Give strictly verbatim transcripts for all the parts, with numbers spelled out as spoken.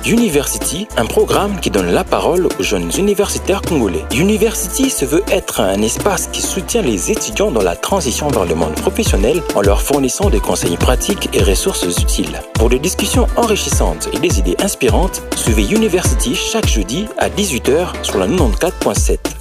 University, un programme qui donne la parole aux jeunes universitaires congolais. University se veut être un espace qui soutient les étudiants dans la transition vers le monde professionnel en leur fournissant des conseils pratiques et ressources utiles. Pour des discussions enrichissantes et des idées inspirantes, suivez University chaque jeudi à dix-huit heures sur la quatre-vingt-quatorze point sept.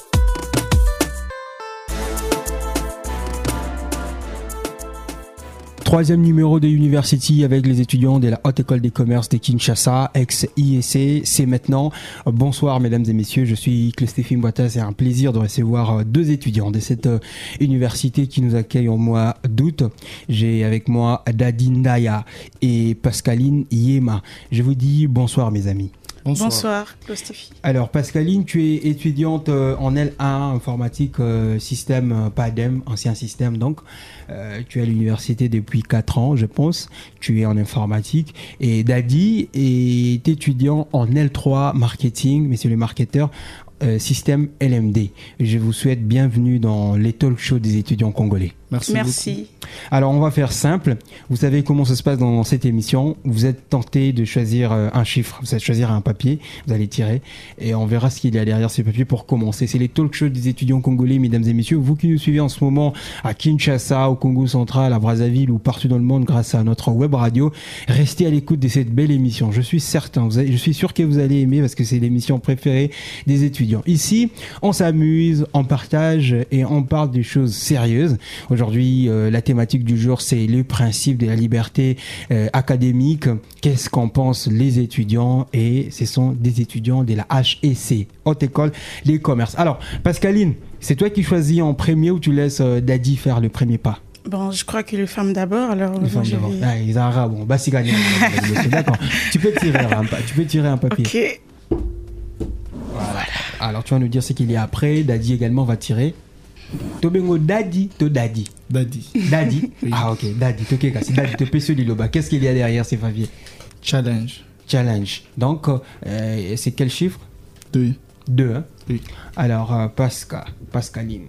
Troisième numéro de University avec les étudiants de la Haute École des Commerces de Kinshasa, ex-I E C, c'est maintenant. Bonsoir mesdames et messieurs, je suis Stéphane Boita, c'est un plaisir de recevoir deux étudiants de cette université qui nous accueille au mois d'août. J'ai avec moi Dadi Ndaya et Pascaline Yema. Je vous dis bonsoir mes amis. Bonsoir, Bonsoir Stéphie. Alors Pascaline, tu es étudiante en L un informatique euh, système euh, P A D E M, ancien système donc. Euh, tu es à l'université depuis quatre ans je pense. Tu es en informatique. Et Dadi est étudiant en L trois marketing, mais c'est le marketeur euh, système L M D. Je vous souhaite bienvenue dans les talk shows des étudiants congolais. Merci. Merci. Beaucoup. Alors, on va faire simple. Vous savez comment ça se passe dans cette émission. Vous êtes tenté de choisir un chiffre. Vous allez choisir un papier. Vous allez tirer. Et on verra ce qu'il y a derrière ce papier pour commencer. C'est les talk shows des étudiants congolais, mesdames et messieurs. Vous qui nous suivez en ce moment à Kinshasa, au Congo central, à Brazzaville ou partout dans le monde grâce à notre web radio, restez à l'écoute de cette belle émission. Je suis certain, vous allez, je suis sûr que vous allez aimer parce que c'est l'émission préférée des étudiants. Ici, on s'amuse, on partage et on parle des choses sérieuses. Aujourd'hui, euh, la thématique du jour, c'est le principe de la liberté euh, académique. Qu'est-ce qu'en pensent les étudiants? Et ce sont des étudiants de la H E C, Haute École des Commerces. Alors, Pascaline, c'est toi qui choisis en premier ou tu laisses euh, Dadi faire le premier pas? Bon, je crois que les femmes d'abord, alors les femmes d'abord. Vais... Ah, les arabes, bon, bah c'est gagné. D'accord. Tu peux tirer un, tu peux tirer un papier. Ok. Voilà. Alors, tu vas nous dire ce qu'il y a après. Dadi également va tirer. Tobengo Dadi, to Dadi. Dadi. Dadi. Oui. Ah ok, Dadi. Ok, c'est Dadi. Te pèse liloba. Qu'est-ce qu'il y a derrière ces papiers? Challenge. Challenge. Donc, euh, c'est quel chiffre? Deux. Deux, hein? Oui. Alors, euh, Pascal, Pascaline.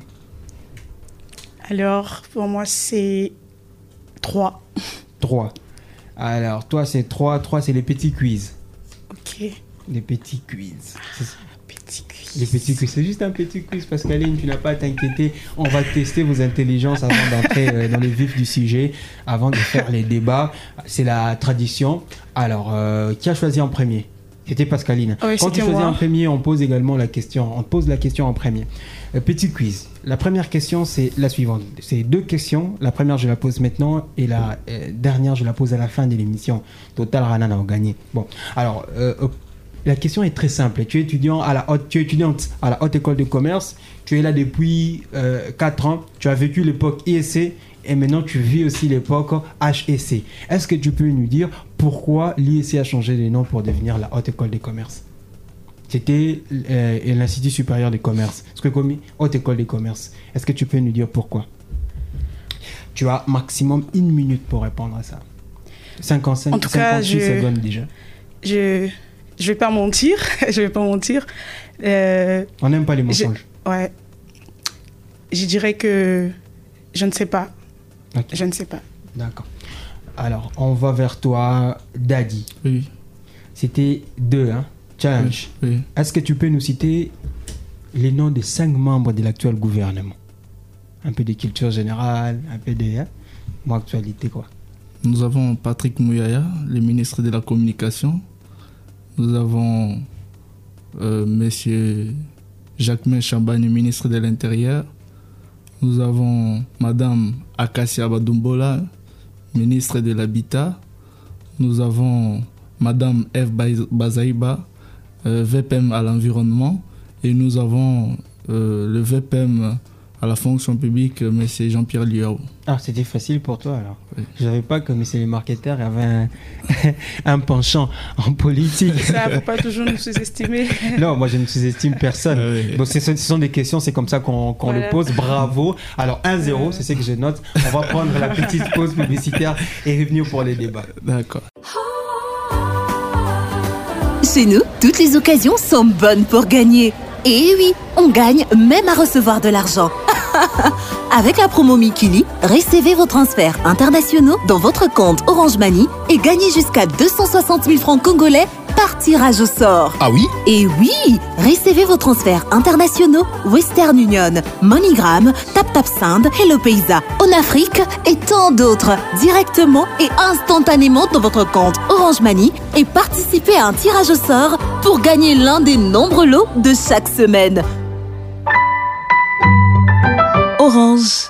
Alors, pour moi, c'est trois. Trois. Alors, toi, c'est trois. Trois, c'est les petits quiz. Ok. Les petits quiz. Ah, petits quiz. Les petits quiz. C'est juste un petit quiz, Pascaline. Tu n'as pas à t'inquiéter. On va tester vos intelligences avant d'entrer euh, dans le vif du sujet, avant de faire les débats. C'est la tradition. Alors, euh, qui a choisi en premier? C'était Pascaline. Oui, Quand tu choisis moi. en premier, on pose également la question. On te pose la question en premier. Euh, petit quiz. La première question, c'est la suivante. C'est deux questions. La première, je la pose maintenant. Et la euh, dernière, je la pose à la fin de l'émission. Total, Ranan a gagné. Bon, alors, euh, la question est très simple. Tu es étudiant à la haute, tu es étudiante à la Haute École de Commerce. Tu es là depuis euh, quatre ans. Tu as vécu l'époque I E C. Et maintenant, tu vis aussi l'époque H E C. Est-ce que tu peux nous dire pourquoi l'I E C a changé de nom pour devenir la Haute École des Commerces? C'était euh, l'Institut supérieur des commerces. Est-ce que comme Haute École des Commerces, est-ce que tu peux nous dire pourquoi? Tu as maximum une minute pour répondre à ça. cinquante-cinq, en tout cas, cinquante-six je, secondes déjà. Je je vais pas mentir. je vais pas mentir. Euh, On n'aime pas les mensonges. Je, ouais. Je dirais que je ne sais pas. Okay. Je ne sais pas. D'accord. Alors, on va vers toi, Dadi. Oui. C'était deux, hein? Challenge. Oui. Oui. Est-ce que tu peux nous citer les noms des cinq membres de l'actuel gouvernement? Un peu de culture générale, un peu de... Hein? Moi, actualité, quoi. Nous avons Patrick Mouyaya, le ministre de la Communication. Nous avons euh, Monsieur Jacquemain Champagne, ministre de l'Intérieur. Nous avons Madame Akassia Badumbola, ministre de l'Habitat. Nous avons Madame Eve Bazaïba, euh, V P M à l'environnement. Et nous avons euh, le V P M à la fonction publique, M. Jean-Pierre Liao. Ah, c'était facile pour toi alors. Oui. Je ne savais pas que M. les marketeurs avait un, un penchant en politique. Ça ne faut pas toujours nous sous-estimer. Non, moi je ne sous-estime personne. Ah oui. Donc, ce sont des questions, c'est comme ça qu'on, qu'on voilà. le pose. Bravo. Alors un zéro, c'est ce que je note. On va prendre la petite pause publicitaire et revenir pour les débats. D'accord. Chez nous, toutes les occasions sont bonnes pour gagner. Et oui, on gagne même à recevoir de l'argent. Avec la promo Mikili, recevez vos transferts internationaux dans votre compte Orange Money et gagnez jusqu'à deux cent soixante mille francs congolais par tirage au sort. Ah oui? Et oui, recevez vos transferts internationaux Western Union, MoneyGram, TapTapSend, HelloPaysa, OnAfrique et tant d'autres directement et instantanément dans votre compte Orange Money et participez à un tirage au sort pour gagner l'un des nombreux lots de chaque semaine. Orange.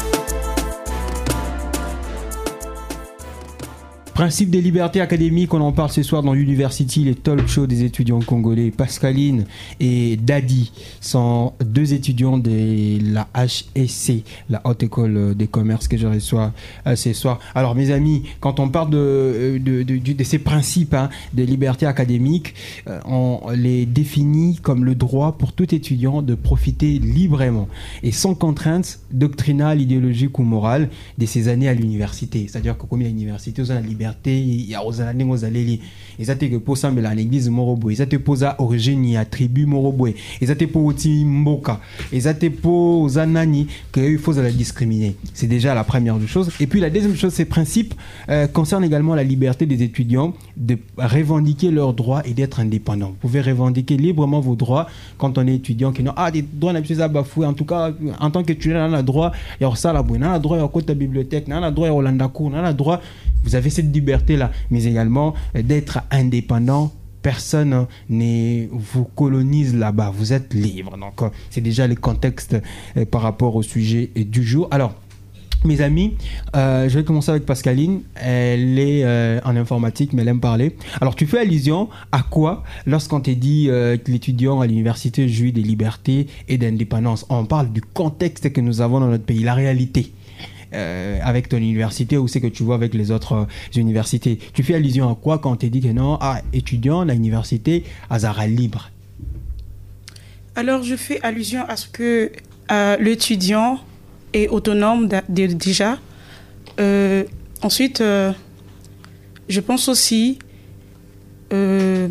Principe des libertés académiques, on en parle ce soir dans University, les talk shows des étudiants congolais. Pascaline et Dadi sont deux étudiants de la H E C, la Haute École des Commerces que je reçois ce soir. Alors mes amis, quand on parle de, de, de, de, de ces principes hein, des libertés académiques, on les définit comme le droit pour tout étudiant de profiter librement et sans contrainte doctrinale, idéologique ou morale de ses années à l'université. C'est-à-dire que comme à l'université, on a la liberté il y a aux années aux allées ils étaient que pour ça mais l'église morobo ils étaient pour à origine il y a tribu morobo ils étaient pour oti mboka ils étaient pour aux anani que il faut la discriminer. C'est déjà la première chose. Et puis la deuxième chose, ces principes euh, concernent également la liberté des étudiants de revendiquer leurs droits et d'être indépendants. Vous pouvez revendiquer librement vos droits quand on est étudiant qui n'ont ah des droits n'abusés à bafouer. En tout cas en tant qu'étudiant on a droit il y a ça la bonne on a droit à côté de la bibliothèque on a droit à Hollanda cour on a droit. Vous avez cette liberté-là, mais également d'être indépendant. Personne ne vous colonise là-bas. Vous êtes libre. Donc, c'est déjà le contexte par rapport au sujet du jour. Alors, mes amis, euh, je vais commencer avec Pascaline. Elle est euh, en informatique, mais elle aime parler. Alors, tu fais allusion à quoi lorsqu'on te dit euh, que l'étudiant à l'université jouit des libertés et d'indépendance? On parle du contexte que nous avons dans notre pays, la réalité. Euh, avec ton université ou c'est que tu vois avec les autres euh, universités. Tu fais allusion à quoi quand on te dit que non, ah, étudiant, la université, Azara libre? Alors, je fais allusion à ce que euh, l'étudiant est autonome d- d- déjà. Euh, ensuite, euh, je pense aussi euh,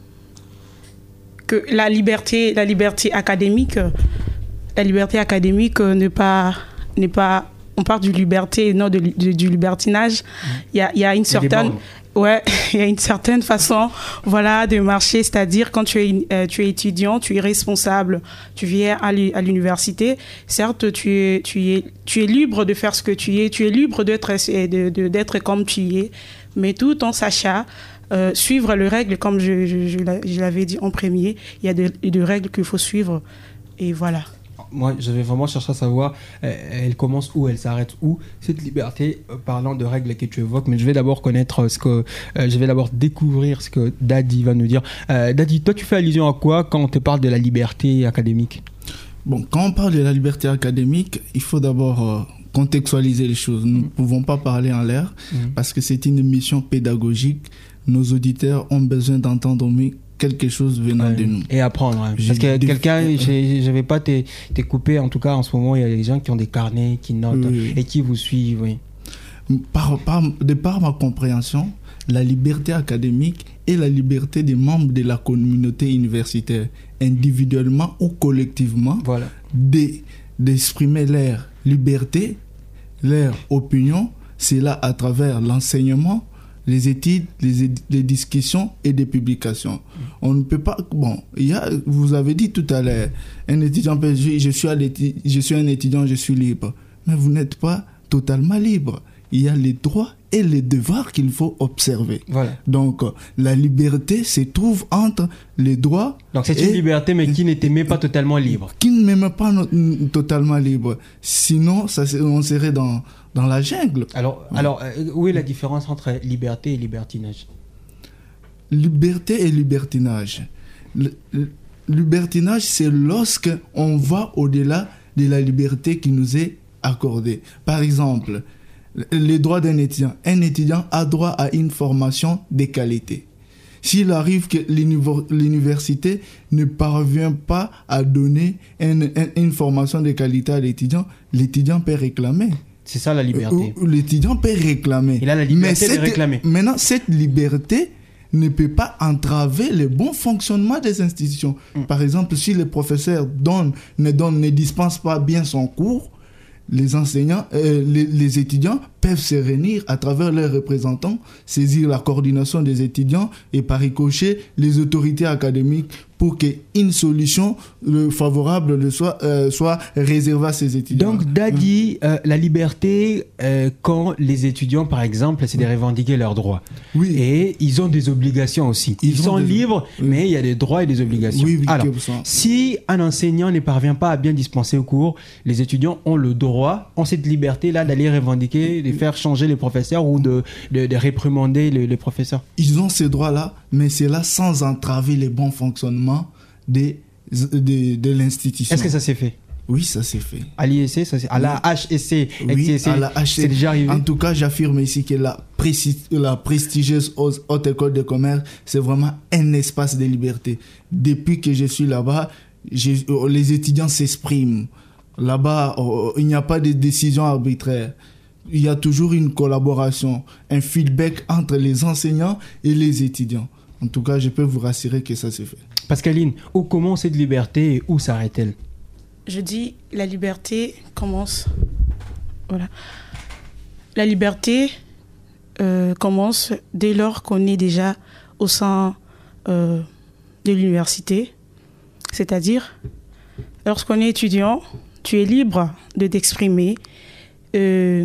que la liberté, la liberté académique, la liberté académique euh, n'est pas, n'est pas on parle du liberté, non de, de, du libertinage. Il y a, il y a une certaine, ouais, il y a une certaine façon, voilà, de marcher. C'est-à-dire quand tu es, euh, tu es étudiant, tu es responsable, tu viens à l'université. Certes, tu es, tu es, tu es libre de faire ce que tu es, tu es libre d'être, de, de, d'être comme tu es, mais tout en sachant euh, suivre les règles, comme je, je, je, je l'avais dit en premier. Il y a des, des règles qu'il faut suivre, et voilà. Moi, je vais vraiment chercher à savoir, euh, elle commence où, elle s'arrête où, cette liberté, euh, parlant de règles que tu évoques, mais je vais d'abord connaître ce que, euh, je vais d'abord découvrir ce que Dadi va nous dire. Euh, Dadi, toi, tu fais allusion à quoi quand on te parle de la liberté académique? Bon, quand on parle de la liberté académique, il faut d'abord euh, contextualiser les choses. Nous ne mmh. pouvons pas parler en l'air, mmh. parce que c'est une émission pédagogique. Nos auditeurs ont besoin d'entendre mieux quelque chose venant ouais, de nous. Et apprendre. Hein. Parce que quelqu'un, je ne vais pas te, te couper, en tout cas en ce moment, il y a des gens qui ont des carnets, qui notent oui. et qui vous suivent. Oui. Par, par, de par ma compréhension, la liberté académique est la liberté des membres de la communauté universitaire, individuellement ou collectivement, voilà. de, d'exprimer leur liberté, leur opinion, c'est là à travers l'enseignement, les études, les, les discussions et des publications. On ne peut pas... Bon, il y a, vous avez dit tout à l'heure, un étudiant peut dire, je suis, à je suis un étudiant, je suis libre. Mais vous n'êtes pas totalement libre. Il y a les droits et les devoirs qu'il faut observer. Voilà. Donc, la liberté se trouve entre les droits... Donc, c'est une liberté, mais qui ne te met pas totalement libre. Qui ne me met pas no- totalement libre. Sinon, ça, on serait dans... dans la jungle. Alors, oui. alors euh, où est la différence entre liberté et libertinage? Liberté et libertinage. Le, le libertinage, c'est lorsque on va au-delà de la liberté qui nous est accordée. Par exemple, les droits d'un étudiant. Un étudiant a droit à une formation de qualité. S'il arrive que l'université ne parvient pas à donner une, une formation de qualité à l'étudiant, l'étudiant peut réclamer. C'est ça la liberté. Euh, l'étudiant peut réclamer. Il a la liberté Mais cette, de réclamer. Maintenant, cette liberté ne peut pas entraver le bon fonctionnement des institutions. Mm. Par exemple, si le professeur donne, ne, donne, ne dispense pas bien son cours, les enseignants, euh, les, les étudiants peuvent se réunir à travers leurs représentants, saisir la coordination des étudiants et par ricochet les autorités académiques pour qu'une solution euh, favorable le soit, euh, soit réservée à ces étudiants. Donc, Dadi, euh, la liberté, euh, quand les étudiants, par exemple, c'est de revendiquer leurs droits. Oui. Et ils ont des obligations aussi. Ils, ils sont des... libres, oui. mais il y a des droits et des obligations. Oui, oui, Alors, si un enseignant ne parvient pas à bien dispenser au cours, les étudiants ont le droit, ont cette liberté-là d'aller revendiquer, de faire changer les professeurs ou de, de, de réprimander les, les professeurs. Ils ont ces droits-là, mais c'est là sans entraver les bons fonctionnements de, de, de l'institution. Est-ce que ça s'est fait? Oui, ça s'est fait. À l'I S C, ça s'est... à la H S C, oui, à la H S C, c'est déjà arrivé. En tout cas, j'affirme ici que la, précis, la prestigieuse Haute École de Commerce, c'est vraiment un espace de liberté. Depuis que je suis là-bas, j'ai, les étudiants s'expriment. Là-bas, oh, il n'y a pas de décision arbitraire. Il y a toujours une collaboration, un feedback entre les enseignants et les étudiants. En tout cas, je peux vous rassurer que ça s'est fait. Pascaline, où commence cette liberté et où s'arrête-t-elle? Je dis, la liberté commence... Voilà. La liberté euh, commence dès lors qu'on est déjà au sein euh, de l'université. C'est-à-dire, lorsqu'on est étudiant, tu es libre de t'exprimer, euh,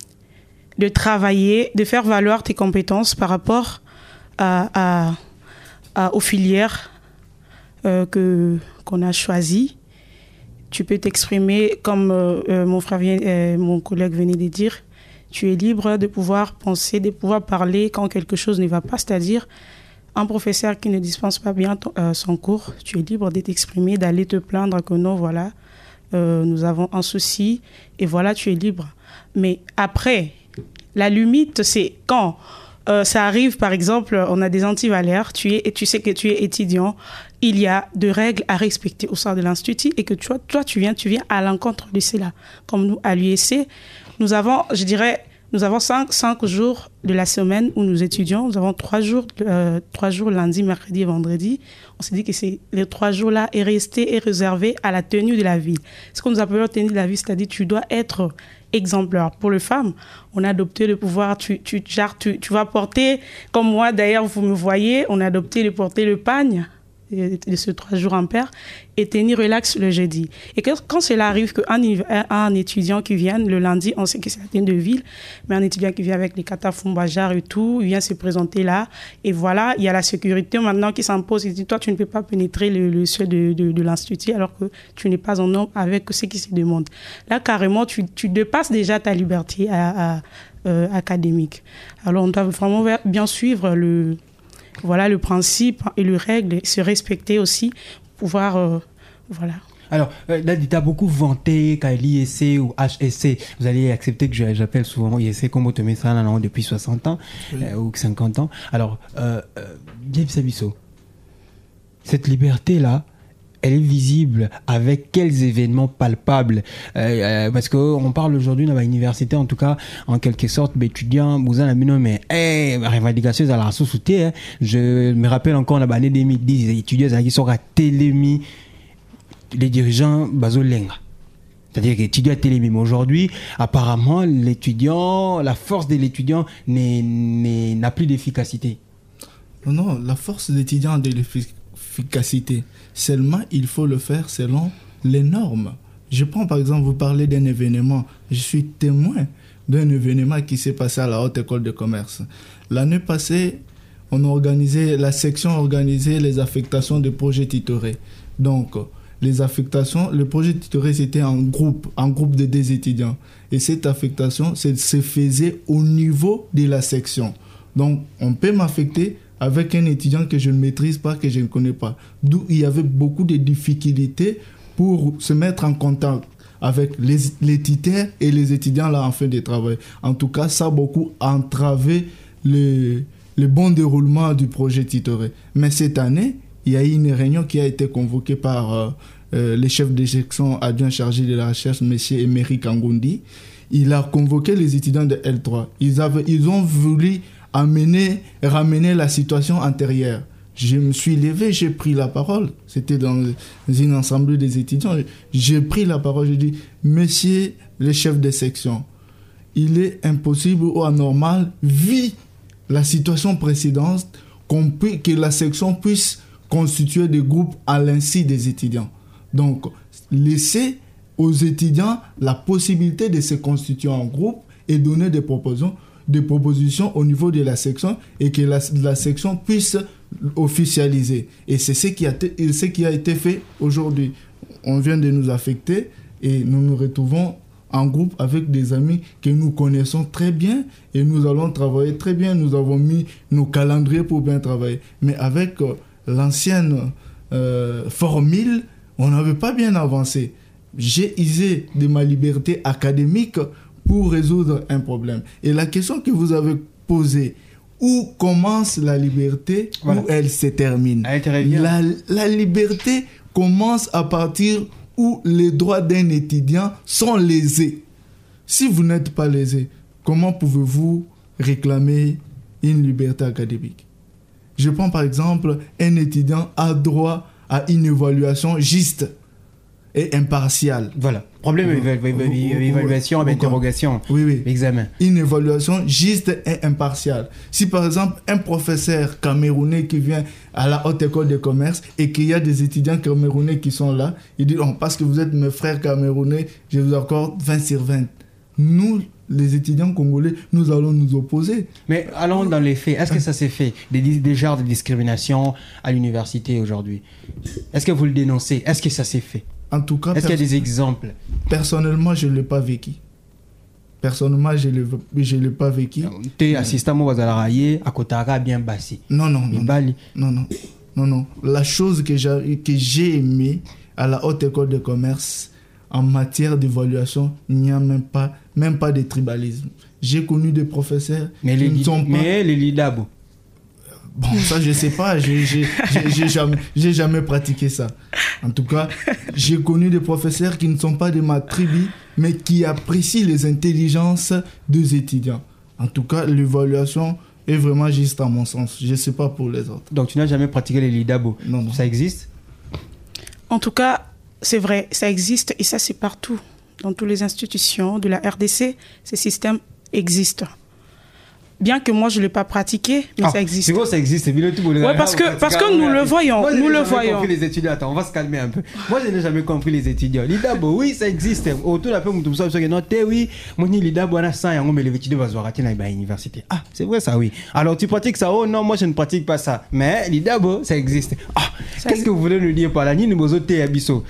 de travailler, de faire valoir tes compétences par rapport à, à, à, aux filières euh, que, qu'on a choisies. Tu peux t'exprimer comme euh, euh, mon frère vient, euh, mon collègue venait de dire. Tu es libre de pouvoir penser, de pouvoir parler quand quelque chose ne va pas. C'est-à-dire, un professeur qui ne dispense pas bien ton, euh, son cours, tu es libre de t'exprimer, d'aller te plaindre que non, voilà, euh, nous avons un souci. Et voilà, tu es libre. Mais après, la limite, c'est quand euh, ça arrive, par exemple, on a des antivalaires, tu es, et tu sais que tu es étudiant, il y a des règles à respecter au sein de l'institut et que toi, toi tu viens, tu viens à l'encontre de cela. Comme nous, à l'U S C, nous avons, je dirais, nous avons cinq, cinq jours de la semaine où nous étudions. Nous avons trois jours, euh, trois jours lundi, mercredi et vendredi. On s'est dit que c'est, les trois jours-là est resté et réservé à la tenue de la ville. Ce que nous appelons la tenue de la ville, c'est-à-dire tu dois être exemplaire. Pour les femmes, on a adopté le pouvoir, tu, tu, genre, tu, tu vas porter, comme moi d'ailleurs, vous me voyez, on a adopté de porter le pagne de ce trois jours impair et tenir relax le jeudi. Et que, quand cela arrive qu'un un étudiant qui vient le lundi, on sait que c'est la tenue de ville, mais un étudiant qui vient avec les katafumbajar et tout, il vient se présenter là, et voilà, il y a la sécurité maintenant qui s'impose. Il dit, toi, tu ne peux pas pénétrer le, le seuil de, de, de l'institut alors que tu n'es pas en homme avec ce qui se demande. Là, carrément, tu, tu dépasses déjà ta liberté à, à, euh, académique. Alors, on doit vraiment bien suivre le... Voilà le principe et les règles, se respecter aussi, pouvoir, euh, voilà. Alors, euh, là, tu as beaucoup vanté qu'à l'I S C ou H S C, vous allez accepter que j'appelle souvent I S C comme autométral en depuis soixante ans, oui. euh, ou cinquante ans. Alors, euh, euh, James Sabisso, cette liberté-là, elle est visible avec quels événements palpables euh, euh, parce qu'on parle aujourd'hui dans l'université, en tout cas, en quelque sorte, étudiants, vous en avez nommé, eh, revendication à la sous-souté, je me rappelle encore dans l'année deux mille dix, les étudiants qui sont à Télémi, les dirigeants Bazolenga. C'est-à-dire que l'étudiant à Télémi. Mais aujourd'hui, apparemment, l'étudiant, la force de l'étudiant n'est, n'est, n'a plus d'efficacité. Non, non, la force de l'étudiant a de l'efficacité. Seulement, il faut le faire selon les normes. Je prends par exemple, vous parlez d'un événement. Je suis témoin d'un événement qui s'est passé à la Haute École de Commerce. L'année passée, on a organisé, la section a organisé les affectations de projets titorés. Donc, les affectations, le projet titoré, c'était en groupe, en groupe de deux étudiants. Et cette affectation se faisait au niveau de la section. Donc, on peut m'affecter avec un étudiant que je ne maîtrise pas, que je ne connais pas. D'où il y avait beaucoup de difficultés pour se mettre en contact avec les, les titulaires et les étudiants là en fin de travail. En tout cas, ça a beaucoup entravé le, le bon déroulement du projet titoré. Mais cette année, il y a eu une réunion qui a été convoquée par euh, euh, le chef de section adjoint chargé de la recherche, M. Emery Kangundi. Il a convoqué les étudiants de L trois. Ils, avaient, ils ont voulu amener, ramener la situation antérieure. je me suis levé, j'ai pris la parole. C'était dans une assemblée des étudiants. J'ai pris la parole, j'ai dit, messieurs les chefs de section, il est impossible ou anormal, vu la situation précédente, qu'on puisse, que la section puisse constituer des groupes à l'insu des étudiants. Donc, laisser aux étudiants la possibilité de se constituer en groupe et donner des propositions, des propositions au niveau de la section et que la, la section puisse officialiser. Et c'est ce qui a, ce qui a été fait aujourd'hui. On vient de nous affecter et nous nous retrouvons en groupe avec des amis que nous connaissons très bien et nous allons travailler très bien. Nous avons mis nos calendriers pour bien travailler. Mais avec euh, l'ancienne euh, formule, on n'avait pas bien avancé. J'ai usé de ma liberté académique pour résoudre un problème. Et la question que vous avez posée, où commence la liberté, voilà. Où elle se termine. La, la liberté commence à partir où les droits d'un étudiant sont lésés. Si vous n'êtes pas lésé, comment pouvez-vous réclamer une liberté académique? Je prends par exemple, un étudiant a droit à une évaluation juste et impartiale. Voilà. Problème évaluation avec interrogation. Oui, oui. Examen. Une évaluation juste et impartiale. Si par exemple un professeur camerounais qui vient à la haute école de commerce et qu'il y a des étudiants camerounais qui sont là, il dit oh, parce que vous êtes mes frères camerounais, je vous accorde vingt sur vingt. Nous, les étudiants congolais, nous allons nous opposer. Mais allons dans les faits. Est-ce que ça s'est fait, des, des genres de discrimination à l'université aujourd'hui? Est-ce que vous le dénoncez? Est-ce que ça s'est fait? En tout cas, est-ce qu'il y a des exemples? Personnellement, je ne l'ai pas vécu. Personnellement, je ne l'ai pas vécu. Tu es assistant au Bazalaraye, à Kotara, bien bassi. Non, non, non. Bali. Non, non. Non, non. La chose que j'ai, que j'ai aimée à la haute école de commerce, en matière d'évaluation, il n'y a même pas, même pas de tribalisme. J'ai connu des professeurs mais qui les, ne sont pas... Mais les lidabo. Bon, ça, je ne sais pas. J'ai, j'ai, j'ai, j'ai, jamais, j'ai jamais pratiqué ça. En tout cas, j'ai connu des professeurs qui ne sont pas de ma tribu, mais qui apprécient les intelligences des étudiants. En tout cas, l'évaluation est vraiment juste à mon sens. Je ne sais pas pour les autres. Donc, tu n'as jamais pratiqué les lidabo? Non, non. Ça existe? En tout cas, c'est vrai, ça existe et ça, c'est partout. Dans toutes les institutions de la R D C, ces systèmes existent. Bien que moi je ne l'ai pas pratiqué, mais ah, ça existe. C'est bon, ça existe. Oui, parce que, parce que nous le voyons. Moi, nous le voyons. Compris les étudiants. Attends, on va se calmer un peu. Moi, je n'ai jamais compris les étudiants. L'idabo, oui, ça existe. Autour de la peur, nous sommes non, oui, moi, l'idabo, on a ça, mais les étudiants vont se à l'université. Ah, c'est vrai ça, oui. Alors, tu pratiques ça? Oh non, moi, je ne pratique pas ça. Mais l'idabo, ça existe. Ah, ça qu'est-ce existe. Que vous voulez nous dire par là? Ni nous autres, abisso.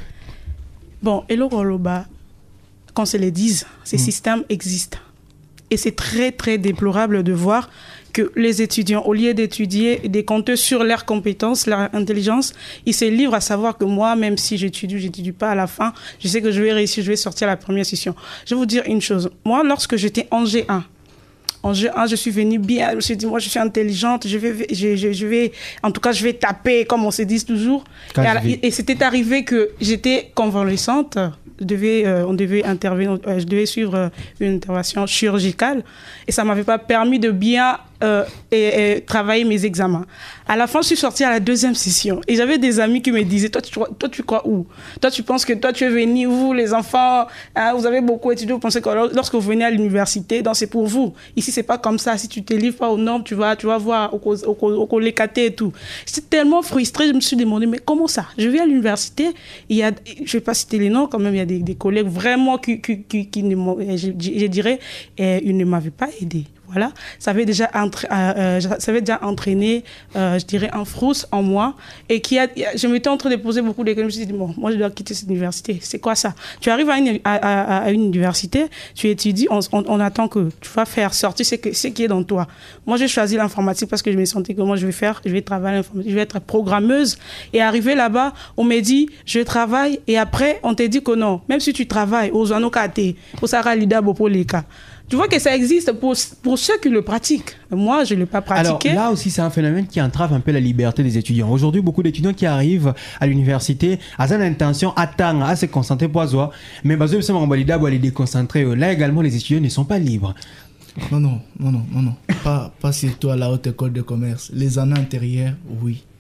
Bon, et l'Oroloba, qu'on se le dise, ces hmm. systèmes existent. Et c'est très, très déplorable de voir que les étudiants, au lieu d'étudier et de compter sur leurs compétences, leur intelligence, ils se livrent à savoir que moi, même si j'étudie, je n'étudie pas à la fin, je sais que je vais réussir, je vais sortir à la première session. Je vais vous dire une chose. Moi, lorsque j'étais en G un, en G un, je suis venue bien, je me suis dit, moi, je suis intelligente, je vais, je, je, je vais, en tout cas, je vais taper, comme on se dit toujours. Et, et c'était arrivé que j'étais convalescente. Je devais, euh, on devait intervenir, euh, je devais suivre euh, une intervention chirurgicale et ça ne m'avait pas permis de bien euh, et, et, travailler mes examens. À la fin, je suis sortie à la deuxième session et j'avais des amis qui me disaient, toi tu, toi, tu crois où? Toi, tu penses que toi, tu es venu, vous, les enfants, hein, vous avez beaucoup étudié, vous pensez que lorsque vous venez à l'université, donc c'est pour vous. Ici, c'est pas comme ça. Si tu te livres pas aux normes, tu vas, tu vas voir au, au, au, au collécaté et tout. J'étais tellement frustrée, je me suis demandé, mais comment ça? Je vais à l'université, il y a, je vais pas citer les noms, quand même, il y a des, des collègues vraiment qui, qui, qui, qui ne je, je dirais, eh, ils ne m'avaient pas aidé. Voilà, ça avait déjà, entra- euh, ça avait déjà entraîné, euh, je dirais, un frousse en moi. Et qui a, je m'étais en train de poser beaucoup de questions. Je me suis dit, bon, moi, je dois quitter cette université. C'est quoi ça? Tu arrives à une, à, à, à une université, tu étudies, on, on, on attend que tu vas faire sortir ce, que, ce qui est dans toi. Moi, j'ai choisi l'informatique parce que je me sentais que moi, je vais faire, je vais travailler l'informatique, je vais être programmeuse. Et arrivé là-bas, on m'a dit, je travaille. Et après, on t'a dit que non, même si tu travailles, aux anokaté, au Sahara Lida, pour les cas. Tu vois que ça existe pour, pour ceux qui le pratiquent. Moi, je ne l'ai pas pratiqué. Alors là aussi, c'est un phénomène qui entrave un peu la liberté des étudiants. Aujourd'hui, beaucoup d'étudiants qui arrivent à l'université ont l'intention d'attendre, à se concentrer pour soi. Mais parce que ça m'a validé pour aller déconcentrer. Là également, les étudiants ne sont pas libres. Non, non, non, non, non, non. Pas, pas surtout à la haute école de commerce. Les années antérieures, oui.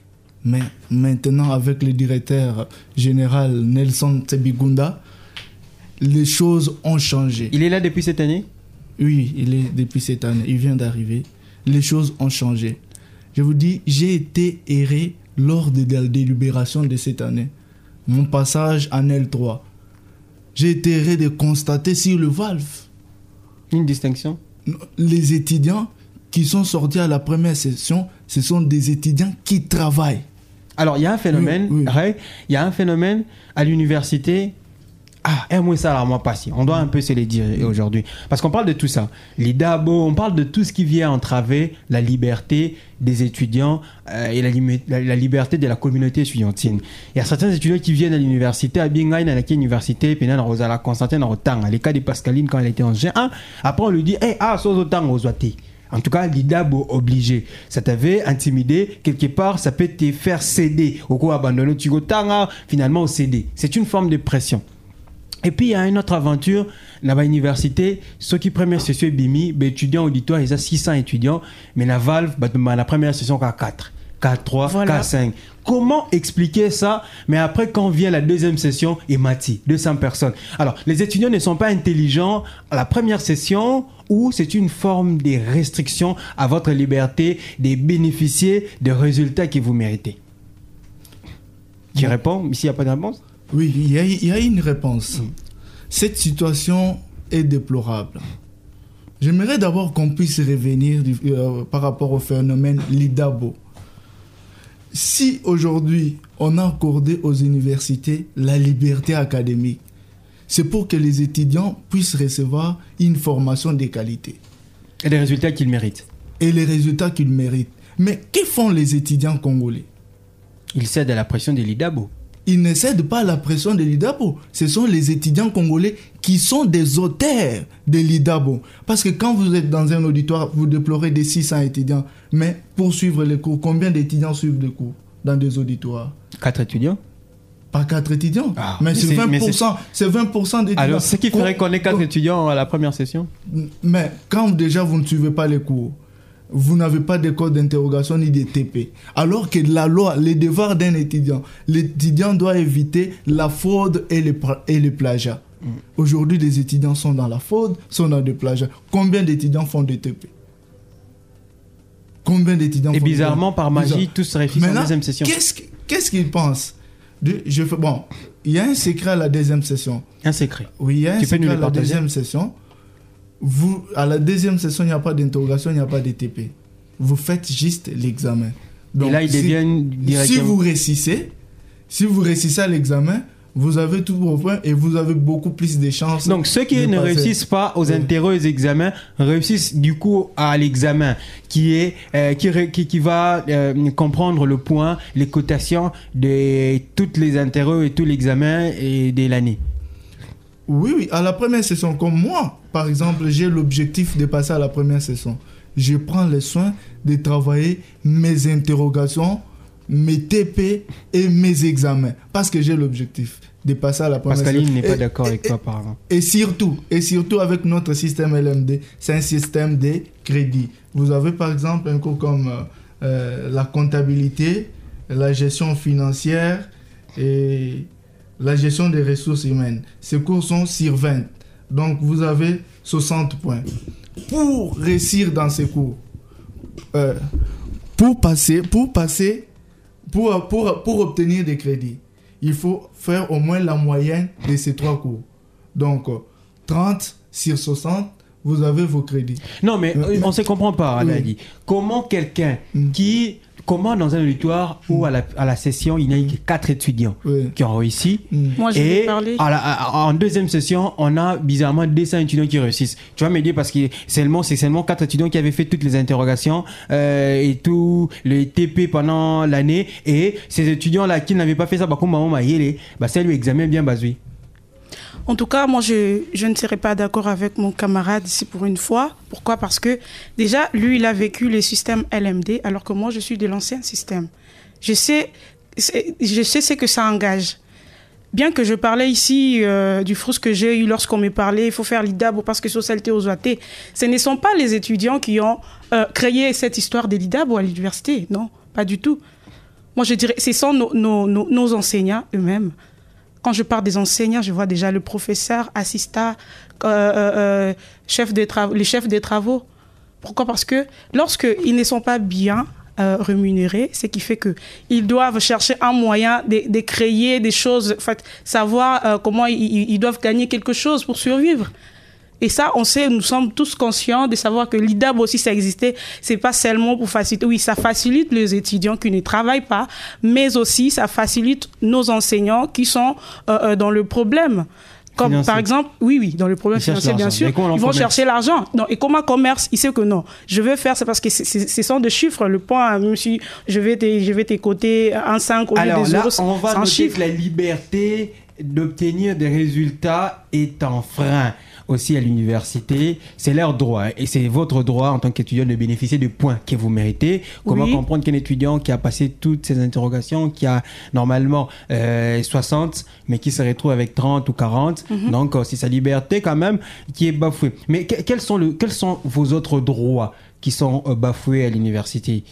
Mais maintenant, avec le directeur général Nelson Tsebigunda, les choses ont changé. Il est là depuis cette année? Oui, il est depuis cette année. Il vient d'arriver. Les choses ont changé. Je vous dis, j'ai été erré lors de la délibération de cette année. Mon passage en L trois. J'ai été erré de constater sur le valve. Une distinction? Les étudiants qui sont sortis à la première session, ce sont des étudiants qui travaillent. Alors, il y a un phénomène, oui, oui. Ray, il y a un phénomène à l'université. Ah, et moi, ça, alors moi, pas si. On doit un peu se les dire aujourd'hui. Parce qu'on parle de tout ça. Les D A B O, on parle de tout ce qui vient entraver la liberté des étudiants euh, et la, la, la liberté de la communauté estudiantine. Il y a certains étudiants qui viennent à l'université, à Bingaï, à la université, puis à la Constantine, à Tang, à l'école de Pascaline, quand elle était en G un. Après, on lui dit, hey, ah, sois autant aux Ouaté. En tout cas, l'I D A B O obligé. Ça t'avait intimidé, quelque part, ça peut te faire céder. Au coup, abandonner, tu go tanga, finalement, au céder. C'est une forme de pression. Et puis, il y a une autre aventure, là-bas à l'université, ceux qui première session Bimi, ben, étudiants auditoires, ils ont six cents étudiants, mais la Valve, ben, la première session, il y a quatre. quatre trois, voilà. quatre cinq. Comment expliquer ça? Mais après, quand vient la deuxième session, et Mati, deux cents personnes. Alors, les étudiants ne sont pas intelligents à la première session ou c'est une forme de restriction à votre liberté de bénéficier des résultats que vous méritez? Qui répond? Ici, il n'y a pas de réponse? Oui, il y, y a une réponse. Mmh. Cette situation est déplorable. J'aimerais d'abord qu'on puisse revenir du, euh, par rapport au phénomène l'I D A B O. Si aujourd'hui, on a accordé aux universités la liberté académique, c'est pour que les étudiants puissent recevoir une formation de qualité. Et les résultats qu'ils méritent. Et les résultats qu'ils méritent. Mais que font les étudiants congolais? Ils cèdent à la pression de l'I D A B O. Ils ne cèdent pas à la pression de l'I D A B O. Ce sont les étudiants congolais qui sont des auteurs de l'I D A B O. Parce que quand vous êtes dans un auditoire, vous déplorez des six cents étudiants. Mais pour suivre les cours, combien d'étudiants suivent des cours dans des auditoires? Quatre étudiants? Pas quatre étudiants. Ah, mais, mais c'est vingt pour cent. C'est vingt pour cent d'étudiants. Alors, ce qui ferait qu'on ait quatre étudiants à la première session? Mais quand déjà vous ne suivez pas les cours, vous n'avez pas de code d'interrogation ni de T P. Alors que la loi, les devoirs d'un étudiant, l'étudiant doit éviter la fraude et les, et les plagiats. Mm. Aujourd'hui, les étudiants sont dans la fraude, sont dans des plagiats. Combien d'étudiants font des T P? Combien d'étudiants et font bizarrement, des... par magie, Bizarre. Tous se réfléchissent en deuxième session. Qu'est-ce, qu'est-ce qu'ils pensent de, je fais, bon, il y a un secret à la deuxième session. Un secret? Oui, il y a un tu secret à la deuxième session. Vous, à la deuxième session, il n'y a pas d'interrogation, il n'y a pas de T P. Vous faites juste l'examen. Donc, et là, il si, devient directement... Si vous réussissez, si vous réussissez à l'examen, vous avez tous vos points et vous avez beaucoup plus de chances. Donc, ceux qui ne passer. réussissent pas aux oui. intérêts aux examens réussissent du coup à l'examen qui est euh, qui, qui, qui va euh, comprendre le point, les cotations de tous les intérêts et tout l'examen et de l'année. Oui, oui, à la première session, comme moi, par exemple, j'ai l'objectif de passer à la première session. Je prends le soin de travailler mes interrogations, mes T P et mes examens. Parce que j'ai l'objectif de passer à la première Pascaline session. n'est pas d'accord et, avec et, toi, par exemple. Et surtout, et surtout avec notre système L M D, c'est un système de crédit. Vous avez par exemple un cours comme euh, la comptabilité, la gestion financière et la gestion des ressources humaines. Ces cours sont sur vingt. Donc vous avez soixante points. Pour réussir dans ces cours, euh, pour passer, pour passer, pour, pour, pour obtenir des crédits, il faut faire au moins la moyenne de ces trois cours. Donc, trente sur soixante, vous avez vos crédits. Non, mais euh, on ne se comprend pas, Aladi. Oui. Comment quelqu'un mm. qui... Comment dans un auditoire où mmh. à, la, à la session, il n'y a eu quatre étudiants oui. qui ont réussi mmh. Moi, je et vais parler. À la, à, en deuxième session, on a bizarrement deux cents étudiants qui réussissent. Tu vas m'aider parce que seulement, c'est seulement quatre étudiants qui avaient fait toutes les interrogations euh, et tout les T P pendant l'année et ces étudiants-là qui n'avaient pas fait ça, bah, comme maman m'a yélé, bah, c'est lui examen bien basé. En tout cas, moi, je, je ne serais pas d'accord avec mon camarade ici pour une fois. Pourquoi? Parce que déjà, lui, il a vécu les systèmes L M D, alors que moi, je suis de l'ancien système. Je sais, je sais ce que ça engage. Bien que je parlais ici euh, du frustre que j'ai eu lorsqu'on me parlait, il faut faire l'I D A B O parce que socialité aux O A T. Ce ne sont pas les étudiants qui ont euh, créé cette histoire de l'I D A B O à l'université. Non, pas du tout. moi je dirais, ce sont nos, nos, nos, nos enseignants eux-mêmes. Quand je parle des enseignants, je vois déjà le professeur, assistant, euh, euh, chef des travaux, les chefs des travaux. Pourquoi? Parce que lorsqu'ils ne sont pas bien euh, rémunérés, ce qui fait qu'ils doivent chercher un moyen de, de créer des choses, en fait, savoir euh, comment ils, ils doivent gagner quelque chose pour survivre. Et ça, on sait, nous sommes tous conscients de savoir que l'I D A B aussi, ça existait. C'est pas seulement pour faciliter. Oui, ça facilite les étudiants qui ne travaillent pas, mais aussi ça facilite nos enseignants qui sont euh, dans le problème. Comme financier. Par exemple, oui, oui, dans le problème financier, bien sûr, ils vont commerce. chercher l'argent. Non, et comment commerce, il sait que non. Je veux faire, c'est parce que ce sont des chiffres. Le point, même si je vais t'écouter un cinq au lieu Alors des là, euros, on va noter que la liberté d'obtenir des résultats est un frein aussi à l'université. C'est leur droit et c'est votre droit en tant qu'étudiant de bénéficier de points que vous méritez. Comment oui. comprendre qu'un étudiant qui a passé toutes ces interrogations, qui a normalement euh, soixante, mais qui se retrouve avec trente ou quarante, mm-hmm. donc c'est sa liberté quand même qui est bafouée. Mais que, quels, sont le, quels sont vos autres droits qui sont euh, bafoués à l'université?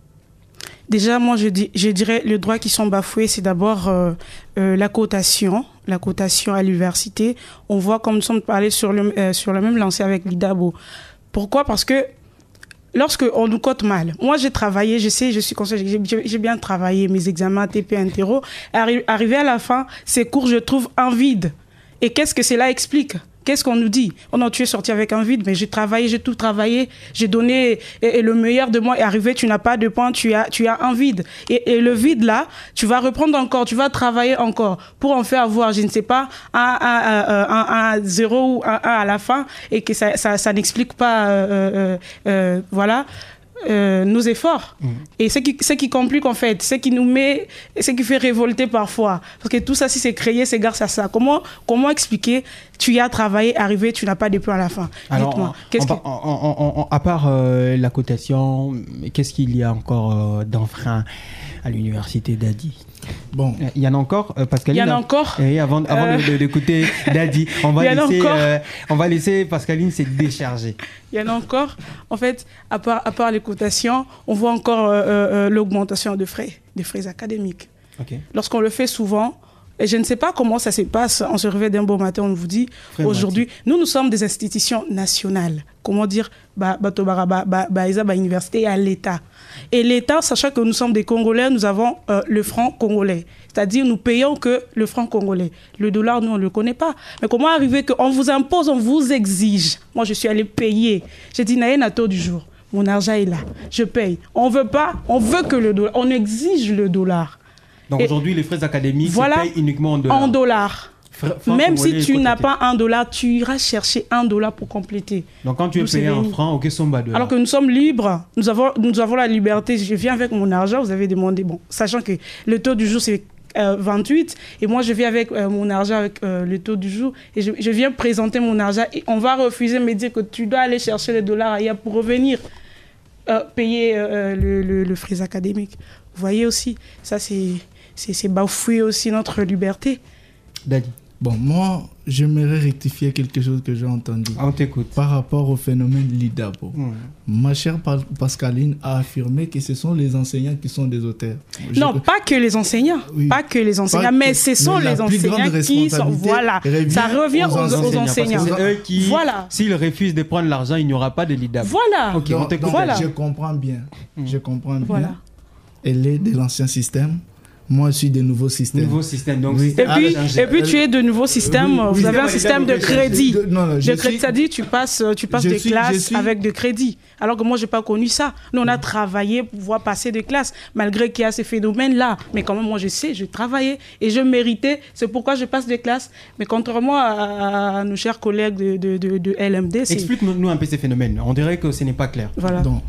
Déjà, moi, je, dis, je dirais les droits qui sont bafoués, c'est d'abord euh, euh, la cotation, la cotation à l'université. On voit comme nous sommes parlé sur le, euh, sur le même lancé avec l'I D A B. Pourquoi? Parce que lorsqu'on nous cote mal, moi j'ai travaillé, je sais, je suis conseiller, j'ai, j'ai bien travaillé, mes examens T P Interro. Arri- arrivé à la fin, ces cours, je trouve un vide. Et qu'est-ce que cela explique? Qu'est-ce qu'on nous dit? Oh non, tu es sorti avec un vide, mais j'ai travaillé, j'ai tout travaillé, j'ai donné et, et le meilleur de moi est arrivé, tu n'as pas de points, tu as, tu as un vide. Et, et le vide là, tu vas reprendre encore, tu vas travailler encore pour en faire avoir, je ne sais pas, un, un, un, un, un zéro ou un un à la fin et que ça, ça, ça n'explique pas, euh, euh, euh, voilà. Euh, nos efforts. Mmh. Et ce qui, ce qui complique en fait, ce qui nous met, ce qui fait révolter parfois. Parce que tout ça, si c'est créé, c'est grâce à ça. Comment, comment expliquer, tu y as travaillé, arrivé, tu n'as pas de points à la fin? Alors, dites-moi. Qu'est-ce on, que... on, on, on, à part euh, la cotation, qu'est-ce qu'il y a encore euh, d'enfrein à l'université Dadi? Bon, il y en a encore, euh, Pascaline. Il y en a encore. Et avant, avant euh... de, de, d'écouter Dadi, on va laisser, euh, on va laisser Pascaline se décharger. Il y en a encore. En fait, à part, à part les cotations, on voit encore euh, euh, l'augmentation de frais, des frais académiques. Okay. Lorsqu'on le fait souvent, et je ne sais pas comment ça se passe, on se réveille d'un beau matin, on vous dit, Très aujourd'hui, matin. nous, nous sommes des institutions nationales. Comment dire, bah, bah, bah, bah, bah, bah, bah, université à l'État. Et l'État, sachant que nous sommes des Congolais, nous avons euh, le franc congolais. C'est-à-dire, nous payons que le franc congolais. Le dollar, nous, on ne le connaît pas. Mais comment arriver qu'on vous impose, on vous exige? Moi, je suis allée payer. J'ai dit, Naïe Nato du jour, mon argent est là, je paye. On veut pas, on veut que le dollar, on exige le dollar. Donc et aujourd'hui, les frais académiques voilà, se payent uniquement en dollars. En dollars. Fra- Même si tu n'as pas un dollar, tu iras chercher un dollar pour compléter. Donc quand tu es payé en francs, ok, somba dollars. Alors que nous sommes libres, nous avons, nous avons la liberté. Je viens avec mon argent, vous avez demandé, bon, sachant que le taux du jour c'est euh, vingt-huit, et moi je viens avec euh, mon argent, avec euh, le taux du jour, et je, je viens présenter mon argent, et on va refuser, me dire que tu dois aller chercher les dollars ailleurs pour revenir euh, payer euh, le, le, le frais académique. Vous voyez aussi, ça c'est, c'est, c'est bafouer aussi notre liberté. Dadi. Bon, moi, j'aimerais rectifier quelque chose que j'ai entendu. On t'écoute. Par rapport au phénomène l'I D A B. Mmh. Ma chère Pascaline a affirmé que ce sont les enseignants qui sont des auteurs. Non, Je... pas que les enseignants. Oui. Pas que les enseignants, mais ce sont mais les enseignants qui sont... Voilà, ça revient aux, aux enseignants. Aux enseignants. C'est eux qui, voilà. S'ils refusent de prendre l'argent, il n'y aura pas de l'I D A B. Voilà. Ok, donc, on t'écoute. Voilà. Je comprends bien. Mmh. Je comprends bien. Voilà. Elle est de l'ancien système. Moi, je suis de nouveaux systèmes. Nouveaux systèmes, donc. Oui. Et, puis, et puis, tu es de nouveaux systèmes. Oui, oui, vous avez un système de crédit. De, non, non, de crédit, c'est-à-dire tu passes, tu passes des suis, classes suis... avec de crédit. Alors que moi, je n'ai pas connu ça. Nous, on a travaillé pour pouvoir passer des classes, malgré qu'il y a ces phénomènes-là. Mais quand même, moi, je sais, je travaillais et je méritais. C'est pourquoi je passe des classes. Mais contrairement à, à nos chers collègues de, de, de, de L M D, c'est... Explique-nous un peu ces phénomènes. On dirait que ce n'est pas clair. Voilà. Donc,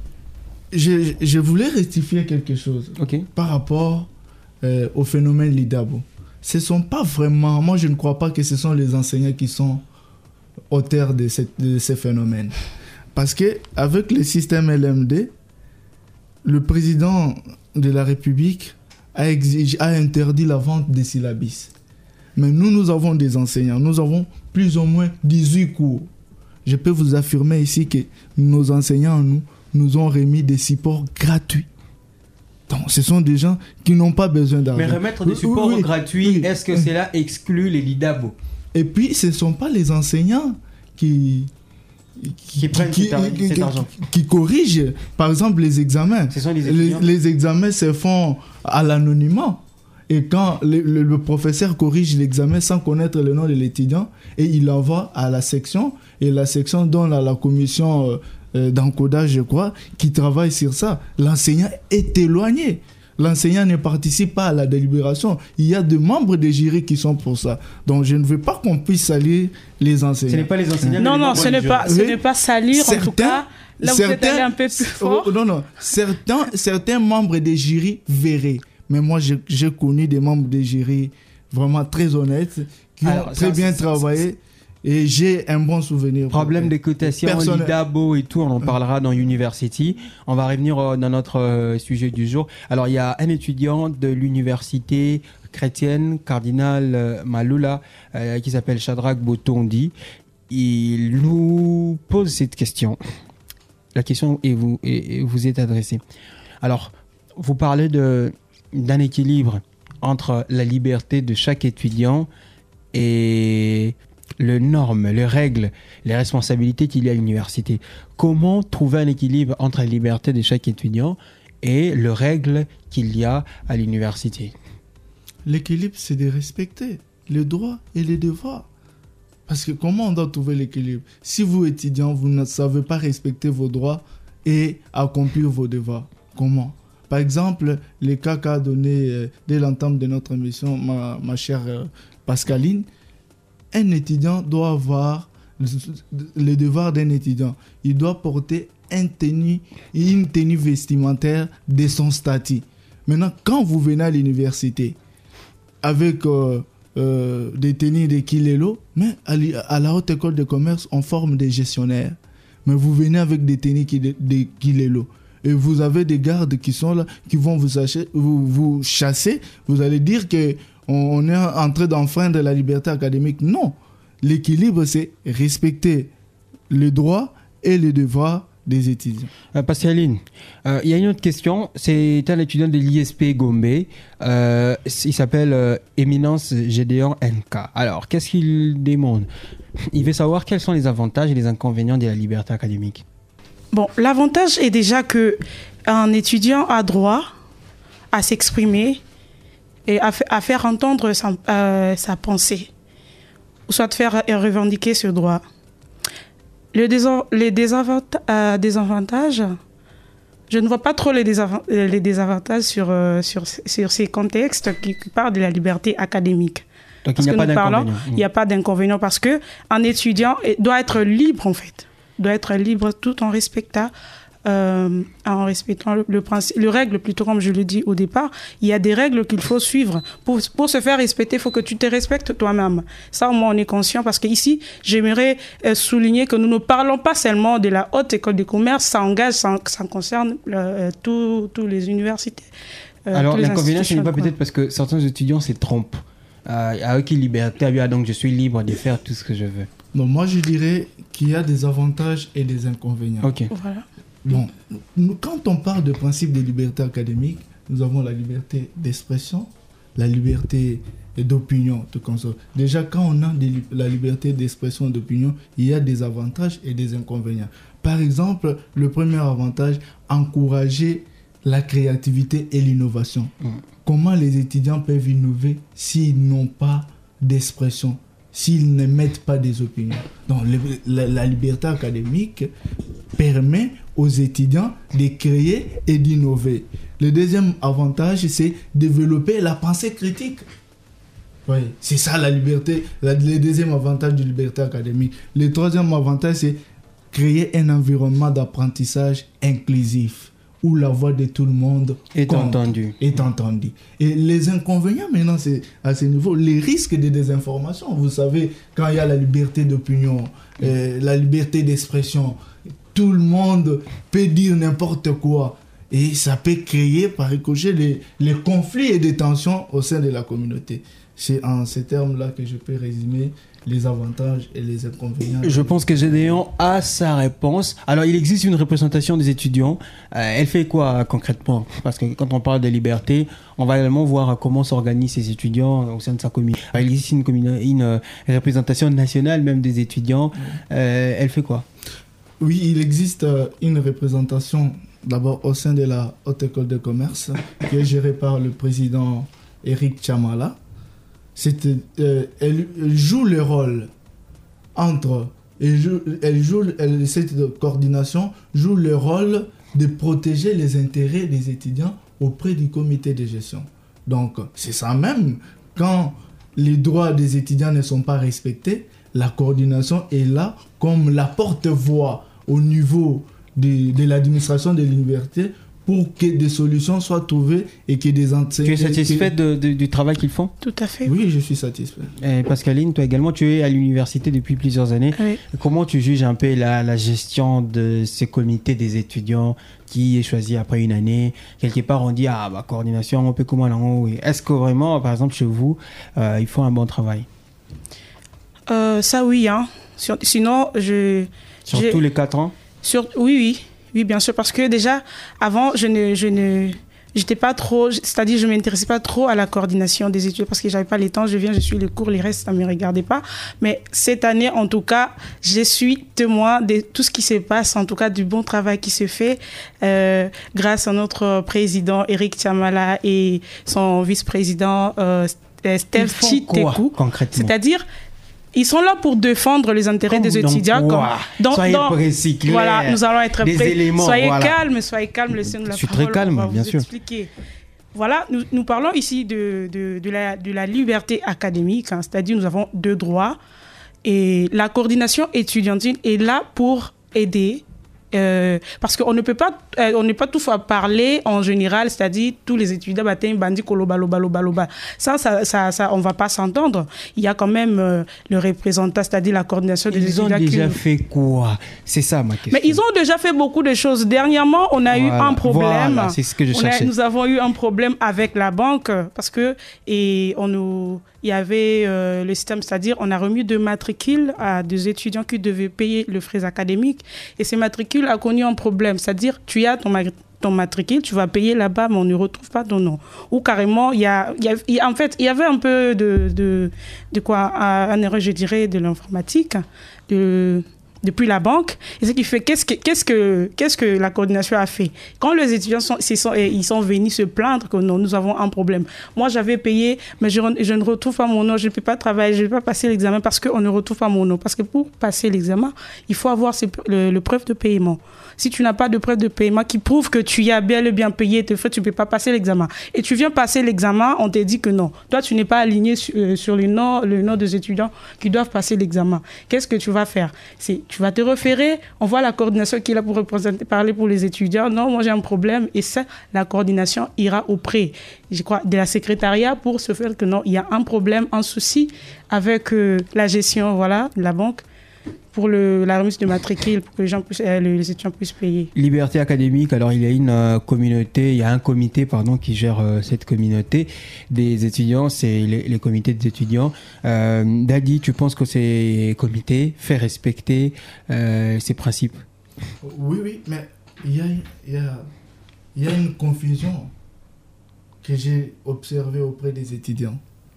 je, je voulais rectifier quelque chose okay. par rapport... Euh, au phénomène l'I D A B. Ce sont pas vraiment, moi je ne crois pas que ce sont les enseignants qui sont auteurs de, cette, de ces phénomènes. Parce qu'avec le système L M D, le président de la République a, exigé, a interdit la vente des syllabis. Mais nous, nous avons des enseignants, nous avons plus ou moins dix-huit cours. Je peux vous affirmer ici que nos enseignants, nous, nous ont remis des supports gratuits. Donc, ce sont des gens qui n'ont pas besoin d'argent. Mais remettre des supports oui, oui, gratuits, oui. est-ce que cela exclut les Lidabo? Et puis, ce ne sont pas les enseignants qui... Qui, qui prennent qui, cet, qui, cet argent. Qui, qui corrigent, par exemple, les examens. Ce sont les, les, les examens se font à l'anonymat. Et quand le, le, le professeur corrige l'examen sans connaître le nom de l'étudiant, et il l'envoie à la section, et la section donne à la commission euh, d'encodage, je crois, qui travaille sur ça. L'enseignant est éloigné. L'enseignant ne participe pas à la délibération. Il y a des membres des jurys qui sont pour ça. Donc, je ne veux pas qu'on puisse salir les enseignants. Ce n'est pas les enseignants. Non, non, ce n'est pas, ce n'est pas salir, certains, en tout cas. Là, certains, vous êtes allé un peu plus fort. Oh, non, non. Certains, certains membres des jurys verraient. Mais moi, j'ai, j'ai connu des membres des jurys vraiment très honnêtes, qui Alors, ont ça, très bien travaillé. Et j'ai un bon souvenir. Problème de cotation, Lidabo et tout, on en parlera dans University. On va revenir euh, dans notre euh, sujet du jour. Alors, il y a un étudiant de l'université chrétienne, Cardinal euh, Malula, euh, qui s'appelle Shadrach Botondi. Il nous pose cette question. La question est vous, est, est vous est adressée. Alors, vous parlez de, d'un équilibre entre la liberté de chaque étudiant et les normes, les règles, les responsabilités qu'il y a à l'université. Comment trouver un équilibre entre la liberté de chaque étudiant et les règles qu'il y a à l'université? L'équilibre, c'est de respecter les droits et les devoirs. Parce que comment on doit trouver l'équilibre? Si vous, étudiants, vous ne savez pas respecter vos droits et accomplir vos devoirs, comment? Par exemple, les cas qu'a donné euh, dès l'entame de notre émission ma, ma chère euh, Pascaline, un étudiant doit avoir le devoir d'un étudiant. Il doit porter un tenue, une tenue vestimentaire de son statut. Maintenant, quand vous venez à l'université avec euh, euh, des tenues de Kilelo, mais à, à la haute école de commerce, on forme des gestionnaires. Mais vous venez avec des tenues de, de Kilelo. Et vous avez des gardes qui sont là, qui vont vous, chasser, vous, vous chasser. Vous allez dire que on est en train d'enfreindre la liberté académique. Non. L'équilibre, c'est respecter les droits et les devoirs des étudiants. Euh, Pascaline, euh, il y a une autre question. C'est un étudiant de l'I S P Gombe. Euh, il s'appelle euh, Éminence Gédéon N K. Alors, qu'est-ce qu'il demande? Il veut savoir quels sont les avantages et les inconvénients de la liberté académique. Bon, l'avantage est déjà qu'un étudiant a droit à s'exprimer et à, f- à faire entendre sa, euh, sa pensée, ou soit de faire revendiquer ce droit. Le désa- les désavanta- euh, désavantages, je ne vois pas trop les, désavant- les désavantages sur, euh, sur, sur ces contextes qui, qui parlent de la liberté académique. Donc il n'y a pas d'inconvénient. Il n'y a pas d'inconvénient parce qu'un étudiant doit être libre en fait, doit être libre tout en respectant Euh, en respectant le, le principe, le règle plutôt, comme je le dis au départ. Il y a des règles qu'il faut suivre. Pour, pour se faire respecter, il faut que tu te respectes toi-même. Ça, au moins, on est conscient parce qu'ici, j'aimerais euh, souligner que nous ne parlons pas seulement de la haute école de commerce, ça engage, ça, ça concerne euh, tous les universités. Euh, Alors, l'inconvénient, ce n'est pas peut-être parce que certains étudiants se trompent. Euh, avec qui liberté, donc je suis libre de faire tout ce que je veux. Non, moi, je dirais qu'il y a des avantages et des inconvénients. Ok. Voilà. Bon, nous, quand on parle de principe de liberté académique, nous avons la liberté d'expression, la liberté d'opinion. Tout comme ça. Déjà, quand on a des, la liberté d'expression et d'opinion, il y a des avantages et des inconvénients. Par exemple, le premier avantage, encourager la créativité et l'innovation. Mmh. Comment les étudiants peuvent innover s'ils n'ont pas d'expression, s'ils ne mettent pas des opinions? Donc, le, la, la liberté académique permet aux étudiants de créer et d'innover. Le deuxième avantage, c'est développer la pensée critique. Oui, c'est ça la liberté, la, le deuxième avantage de la liberté académique. Le troisième avantage, c'est créer un environnement d'apprentissage inclusif, où la voix de tout le monde est entendue. Est entendue. Et les inconvénients, maintenant, c'est à ce niveau, les risques de désinformation. Vous savez, quand il y a la liberté d'opinion, euh, la liberté d'expression, tout le monde peut dire n'importe quoi. Et ça peut créer par ricochet les, les conflits et des tensions au sein de la communauté. C'est en ces termes-là que je peux résumer les avantages et les inconvénients. Je pense que Gédéon a sa réponse. Alors, il existe une représentation des étudiants. Euh, elle fait quoi concrètement? Parce que quand on parle de liberté, on va également voir comment s'organisent ces étudiants au sein de sa commune. Il existe une, commune, une euh, représentation nationale même des étudiants. Euh, elle fait quoi? Oui, il existe euh, une représentation d'abord au sein de la Haute École de Commerce qui est gérée par le président Éric Chamala. C'est, euh, elle, elle joue le rôle entre, elle joue, elle joue, elle, cette coordination joue le rôle de protéger les intérêts des étudiants auprès du comité de gestion. Donc, c'est ça même, quand les droits des étudiants ne sont pas respectés, la coordination est là comme la porte-voix au niveau de, de l'administration de l'université pour que des solutions soient trouvées et que des enseignants... Tu es satisfait de, de, du travail qu'ils font? Tout à fait. Oui, je suis satisfait. Et Pascaline, toi également, tu es à l'université depuis plusieurs années. Oui. Comment tu juges un peu la, la gestion de ces comités des étudiants qui est choisi après une année? Quelque part, on dit, ah, bah, coordination, on peut comment là en haut. Est-ce que vraiment, par exemple, chez vous, euh, ils font un bon travail? Euh, ça, oui. Hein. Sur, sinon, je... Sur tous les quatre ans? Sur, oui, oui. Oui, bien sûr, parce que déjà, avant, je ne, je ne, j'étais pas trop, c'est-à-dire, je m'intéressais pas trop à la coordination des études parce que j'avais pas le temps. Je viens, je suis le cours, les restes, ça me regardait pas. Mais cette année, en tout cas, je suis témoin de tout ce qui se passe, en tout cas, du bon travail qui se fait, euh, grâce à notre président Éric Chamala et son vice-président, euh, Steph Chitekou. Concrètement? C'est-à-dire, ils sont là pour défendre les intérêts Comme des étudiants. Comme, dans, soyez dans, précis, clair. Voilà, nous allons être des prêts. Éléments, soyez voilà. calmes, soyez calmes, laissez-nous la Je suis parole. très calme, on va bien vous sûr. Expliquer. Voilà, nous, nous parlons ici de, de, de, la, de la liberté académique, hein, c'est-à-dire nous avons deux droits. Et la coordination étudiantine est là pour aider. Euh, parce qu'on ne peut pas, euh, on ne peut pas tout fois parler en général, c'est-à-dire tous les étudiants bataillent bandit koloba loba loba loba. Ça, ça, ça, ça, on va pas s'entendre. Il y a quand même euh, le représentant, c'est-à-dire la coordination des étudiants. Ils ont déjà qui... fait quoi? C'est ça ma question. Mais ils ont déjà fait beaucoup de choses. Dernièrement, on a voilà. eu un problème. Voilà, c'est ce que je on cherchais. A, nous avons eu un problème avec la banque parce que et on nous il y avait euh, le système, c'est-à-dire on a remis deux matricules à des étudiants qui devaient payer le frais académique et ces matricules a connu un problème, c'est-à-dire tu as ton, ton matricule, tu vas payer là-bas mais on ne retrouve pas ton nom. Ou carrément, il y a, il y a, il y a en fait, il y avait un peu de, de, de quoi, un erreur, je dirais, de l'informatique, de... depuis la banque, et ce qui fait qu'est-ce que qu'est-ce que qu'est-ce que la coordination a fait quand les étudiants sont, sont ils sont venus se plaindre que non, nous avons un problème. Moi j'avais payé mais je, je ne retrouve pas mon nom, je ne peux pas travailler, je ne peux pas passer l'examen parce qu'on ne retrouve pas mon nom, parce que pour passer l'examen il faut avoir ces, le, le preuve de paiement. Si tu n'as pas de preuve de paiement qui prouve que tu as bien et bien payé tes frais, tu ne peux pas passer l'examen. Et tu viens passer l'examen, on te dit que non. Toi, tu n'es pas aligné sur, euh, sur le nom, le nom des étudiants qui doivent passer l'examen. Qu'est-ce que tu vas faire? C'est, tu vas te référer, on voit la coordination qui est là pour représenter, parler pour les étudiants. Non, moi j'ai un problème. Et ça, la coordination ira auprès, je crois, de la secrétariat pour se faire que non, il y a un problème, un souci avec euh, la gestion, voilà, de la banque, pour le, la remise de matricule, pour que les, gens puissent, euh, les étudiants puissent payer. Liberté académique, alors il y a une euh, communauté, il y a un comité pardon, qui gère euh, cette communauté des étudiants, c'est les, les comités des étudiants. Euh, Dadi, tu penses que ces comités fait respecter euh, ces principes? Oui, oui, mais il y a, y, a, y a une confusion que j'ai observée auprès des étudiants.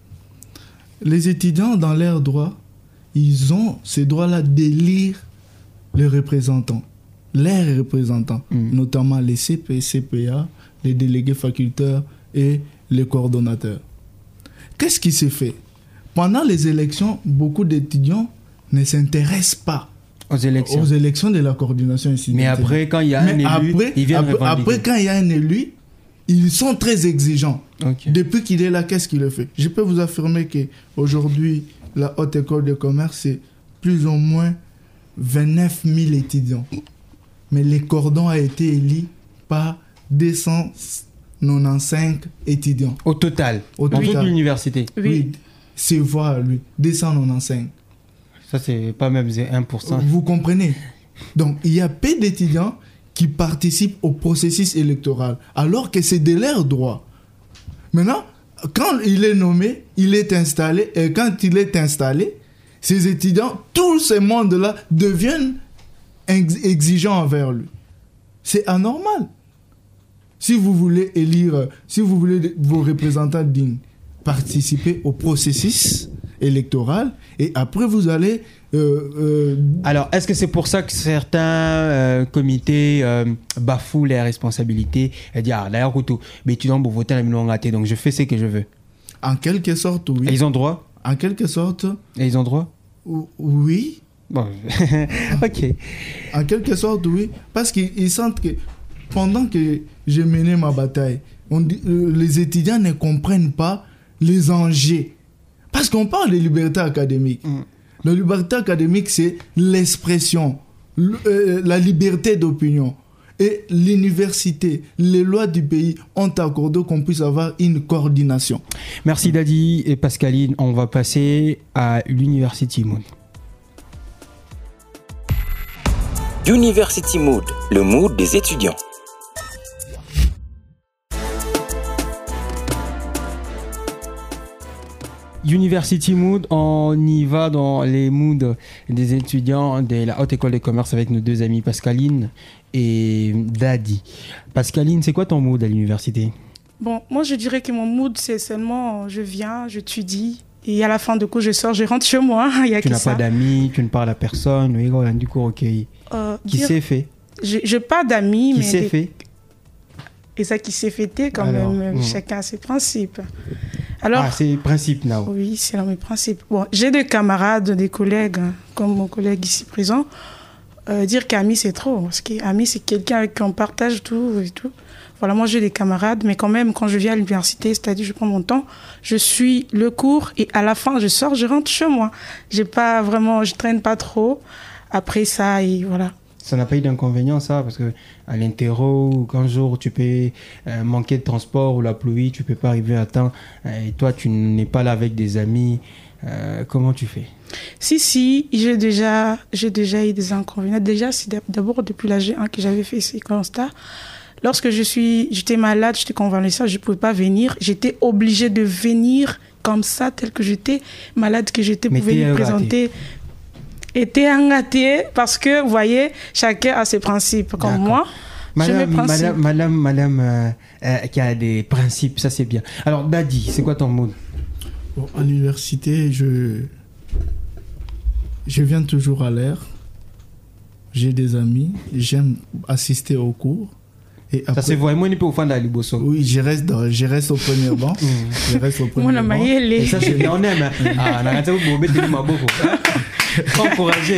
Les étudiants, dans leurs droits, ils ont ce droit-là d'élire les représentants, les représentants, mmh. notamment les C P, C P A, les délégués facultaires et les coordonnateurs. Qu'est-ce qui s'est fait? Pendant les élections, beaucoup d'étudiants ne s'intéressent pas aux élections, aux élections de la coordination institutionnelle. Mais après, quand il y a Mais un élu, après, ils viennent après, après, quand il y a un élu, ils sont très exigeants. Okay. Depuis qu'il est là, qu'est-ce qu'il fait? Je peux vous affirmer qu'aujourd'hui, la Haute École de Commerce, c'est plus ou moins vingt-neuf mille étudiants. Mais le cordon a été élu par deux cent quatre-vingt-quinze étudiants. Au total? Au Dans total. toute l'université? Oui. Oui, c'est voir, lui, deux cent quatre-vingt-quinze. Ça, c'est pas même un pour cent. Vous comprenez? Donc, il y a peu d'étudiants qui participent au processus électoral, alors que c'est de leur droit. Maintenant, quand il est nommé, il est installé, et quand il est installé, ces étudiants, tout ce monde-là deviennent ex- exigeants envers lui. C'est anormal. Si vous voulez élire, si vous voulez vos représentants dignes, participez au processus électoral et après vous allez... Euh, euh... Alors, est-ce que c'est pour ça que certains euh, comités euh, bafouent les responsabilités et disent, ah, d'ailleurs, mais tu dois me voter à la minute raté, donc je fais ce que je veux. En quelque sorte, oui. Et ils ont droit? En quelque sorte... Et ils ont droit? Oui. Bon, ok. En quelque sorte, oui. Parce qu'ils sentent que pendant que j'ai mené ma bataille, on dit, euh, les étudiants ne comprennent pas les enjeux. Parce qu'on parle de liberté académique. Mm. La liberté académique, c'est l'expression, euh, la liberté d'opinion. Et l'université, les lois du pays ont accordé qu'on puisse avoir une coordination. Merci Dadi et Pascaline. On va passer à l'University Mood. University Mood, le mood des étudiants. University Mood, on y va dans les moods des étudiants de la Haute École de Commerce avec nos deux amis Pascaline et Dadi. Pascaline, c'est quoi ton mood à l'université? Bon, moi je dirais que mon mood c'est seulement je viens, j'étudie et à la fin du cours je sors, je rentre chez moi. Il y a tu n'as ça. Pas d'amis, tu ne parles à personne, oui, voilà, du coup, ok. Euh, qui dire... s'est fait? Je n'ai pas d'amis, qui mais... s'est des... fait? Et ça qui s'est fêté quand Alors, même, mmh. chacun a ses principes. Alors, ah, c'est les principes, now. Oui, c'est dans mes principes. Bon, j'ai des camarades, des collègues, hein, comme mon collègue ici présent. Euh, dire qu'ami, c'est trop. Parce qu'ami, c'est quelqu'un avec qui on partage tout et tout. Voilà, moi, j'ai des camarades, mais quand même, quand je viens à l'université, c'est-à-dire, je prends mon temps, je suis le cours et à la fin, je sors, je rentre chez moi. J'ai pas vraiment, je traîne pas trop. Après ça, et voilà. Ça n'a pas eu d'inconvénient, ça, parce que à l'interro, ou qu'un jour tu peux euh, manquer de transport ou la pluie, tu peux pas arriver à temps, euh, et toi tu n'es pas là avec des amis, euh, comment tu fais? Si, si, j'ai déjà, j'ai déjà eu des inconvénients. Déjà, c'est d'abord depuis la G un que j'avais fait ces constats. Lorsque je suis, j'étais malade, j'étais convalescente, je ne pouvais pas venir, j'étais obligée de venir comme ça, tel que j'étais malade, que j'étais, pour venir présenter. Était engâté parce que, vous voyez, chacun a ses principes. Comme D'accord. moi, madame, j'ai mes principes. Madame, madame, madame euh, euh, qui a des principes, ça c'est bien. Alors, Dadi, c'est quoi ton mood? Bon, à l'université, je, je viens toujours à l'heure. J'ai des amis. J'aime assister aux cours. Et après, ça c'est vraiment une peu au fond de Liboso. Oui, je reste, dans, je reste au premier banc. Je reste au premier banc. Et ça, c'est on aime. Ah, on a raté vous mettez le maboko. Faut encourager.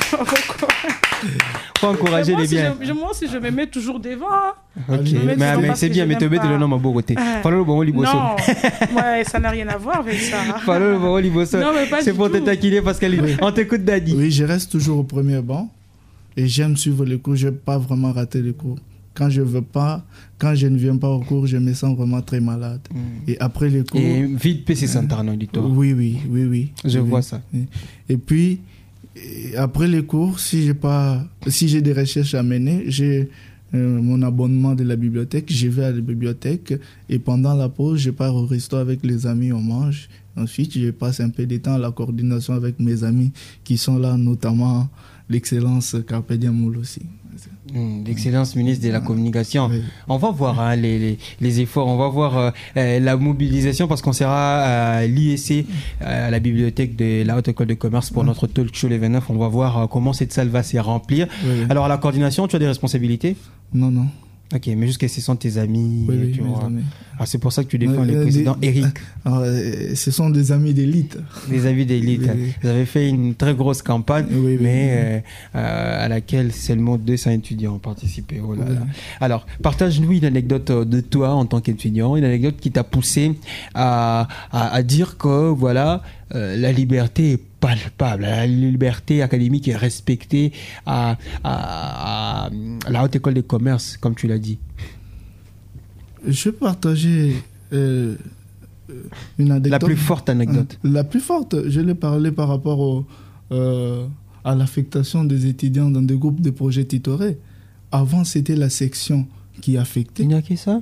Faut encourager les biens. Je, moi aussi, je me mets toujours devant. Ok, mais, mais, mais c'est bien, mais te mettre le nom à Bogoté. Fallait le bon Liboso. Non, ouais, ça n'a rien à voir avec ça. Fallait le bon Liboso. C'est pour te taquiner parce qu'elle oui. On t'écoute, Dadi. Oui, je reste toujours au premier banc et j'aime suivre les cours. Je n'ai pas vraiment raté les cours. Quand je veux pas, quand je ne viens pas au cours, je me sens vraiment très malade. Mm. Et après les cours... Et vite, P C Santarno, dis-toi. Oui, oui, oui, oui. Je oui, vois oui. ça. Et puis, après les cours, si j'ai pas, si j'ai des recherches à mener, j'ai euh, mon abonnement de la bibliothèque, je vais à la bibliothèque et pendant la pause, je pars au resto avec les amis, on mange. Ensuite, je passe un peu de temps à la coordination avec mes amis qui sont là, notamment l'excellence Carpe Diem aussi. Mmh, l'excellence ministre de la communication. Oui. On va voir hein, les, les, les efforts, on va voir euh, euh, la mobilisation parce qu'on sera à l'I E C, euh, à la bibliothèque de la Haute École de Commerce pour oui. notre talk show les vingt-neuf. On va voir euh, comment cette salle va se remplir. Oui, oui. Alors, à la coordination, tu as des responsabilités? Non, non. Ok, mais jusqu'à ce sont tes amis. Oui, oui, tu mes vois. amis. Ah, c'est pour ça que tu défends euh, le président des, Eric. Euh, ce sont des amis d'élite. Des amis d'élite. Oui, oui. Vous avez fait une très grosse campagne, oui, oui, mais oui. Euh, euh, à laquelle seulement deux cents étudiants ont participé. Oh là oui. là. Alors, partage-nous une anecdote de toi en tant qu'étudiant, une anecdote qui t'a poussé à, à, à dire que voilà, euh, la liberté est palpable, la liberté académique est respectée à, à, à la Haute École de Commerce, comme tu l'as dit. Je vais partager euh, une anecdote. La plus forte anecdote. La plus forte, je l'ai parlé par rapport au, euh, à l'affectation des étudiants dans des groupes de projets tutorés. avant, c'était la section qui affectait. Il n'y a que ça?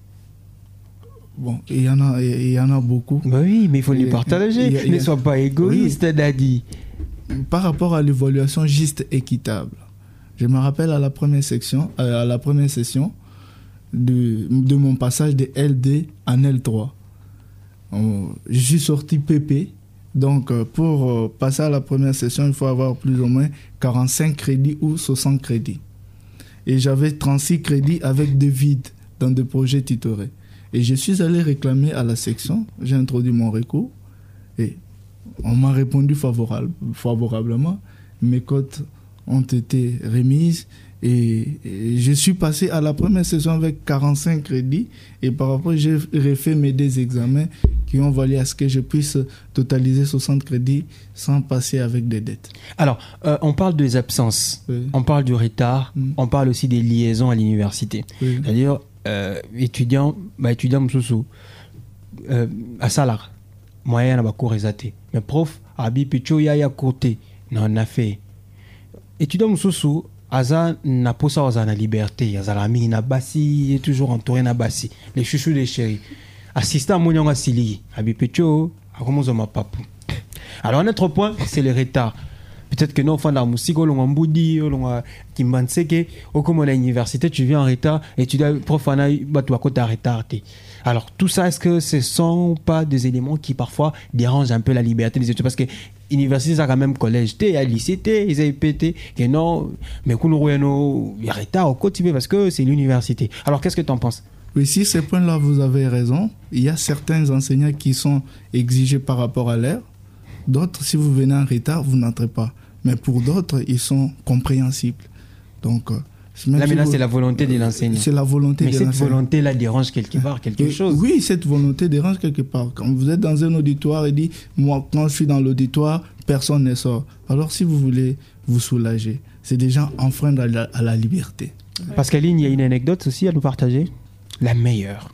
Bon, il y en a, il y en a beaucoup. Bah oui, mais il faut les partager. Il y a, il y a, ne sois pas égoïste, oui. Daddy. Par rapport à l'évaluation juste équitable, je me rappelle à la première section, à la première session de, de mon passage de L D en L trois. Je suis sorti P P. Donc, pour passer à la première session, il faut avoir plus ou moins quarante-cinq crédits ou soixante crédits. Et j'avais trente-six crédits avec des vides dans des projets tutorés. Et je suis allé réclamer à la section, j'ai introduit mon recours et on m'a répondu favorable, favorablement. Mes cotes ont été remises et, et je suis passé à la première session avec quarante-cinq crédits et par rapport, j'ai refait mes deux examens qui ont valu à ce que je puisse totaliser soixante crédits sans passer avec des dettes. Alors, euh, on parle des absences, oui. On parle du retard, mmh. On parle aussi des liaisons à l'université. Oui. C'est-à-dire, euh, étudiant, bah, étudiant Moussoussou, euh, à salaire, moyen n'a pas cours exaté. Mais prof, abi picho ya ya côté, non, on a fait. Étudiant Moussoussou, Aza n'a pas ça à la liberté, Aza l'ami n'a bassi, il est toujours entouré n'a bassi. Les chouchous des chéris. Assistant à mon Sili, Abipecho, à comment ma papou. Alors, un autre point, c'est le retard. Peut-être que nous, on la musique, on a boudi, on a kimbanseke, ou comme on a l'université, tu viens en retard et tu dois profana, bah, tu as côté retard. Alors, tout ça, est-ce que ce ne sont pas des éléments qui parfois dérangent un peu la liberté des études? Parce que l'université, c'est quand même collège, il y a lycée, ils ont pété, que non, mais qu'on a un retard au quotidien parce que c'est l'université. Alors, qu'est-ce que tu en penses? Oui, sur ces points-là, vous avez raison. Il y a certains enseignants qui sont exigés par rapport à l'heure. D'autres, si vous venez en retard, vous n'entrez pas. Mais pour d'autres, ils sont compréhensibles. Donc, là, mais là, vous... c'est la volonté de l'enseignant. C'est la volonté mais de cette volonté-là dérange quelque part quelque et, chose. Oui, cette volonté dérange quelque part. Quand vous êtes dans un auditoire et dit, moi, quand je suis dans l'auditoire, personne ne sort. Alors, si vous voulez vous soulager, c'est déjà enfreindre à la, à la liberté. Pascaline, il y a une anecdote aussi à nous partager. La meilleure.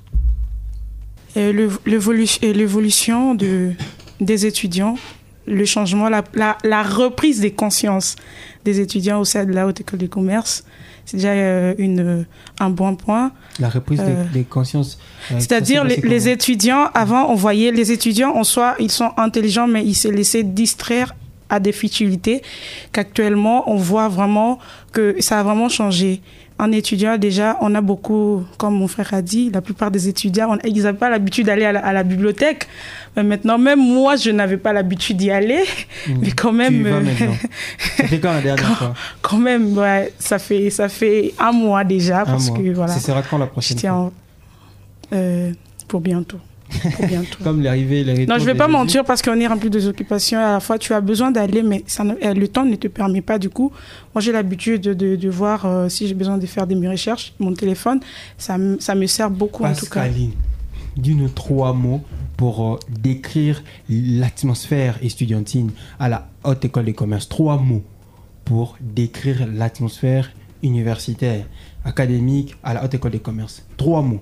Et le, l'évolution de, des étudiants, le changement, la, la, la reprise des consciences des étudiants au sein de la Haute École de Commerce, c'est déjà euh, une, un bon point. La reprise euh, des, des consciences. Euh, c'est-à-dire les, les étudiants, avant on voyait les étudiants en soi, ils sont intelligents, mais ils se laissaient distraire à des futilités, qu'actuellement on voit vraiment que ça a vraiment changé. En étudiant, déjà, on a beaucoup, comme mon frère a dit, la plupart des étudiants, on, ils n'avaient pas l'habitude d'aller à la, à la bibliothèque. Mais maintenant, même moi, je n'avais pas l'habitude d'y aller. Mmh. Mais quand même... Tu y vas maintenant. C'était quand la dernière quand, fois? Quand même, ouais, ça fait, ça fait un mois déjà. Un parce mois. Que, voilà, ça sera quand la prochaine fois en, euh, Pour bientôt. Pour bientôt. Comme l'arrivée, les non, je ne vais pas mentir parce qu'on est rempli de occupations. À la fois, tu as besoin d'aller, mais ça ne, le temps ne te permet pas. Du coup, moi, j'ai l'habitude de, de, de voir euh, si j'ai besoin de faire des recherches. Mon téléphone, ça, ça me sert beaucoup Pascaline, en tout cas. Dis-nous trois mots pour euh, décrire l'atmosphère estudiantine à la Haute École de Commerce. Trois mots pour décrire l'atmosphère universitaire, académique à la Haute École de Commerce. Trois mots.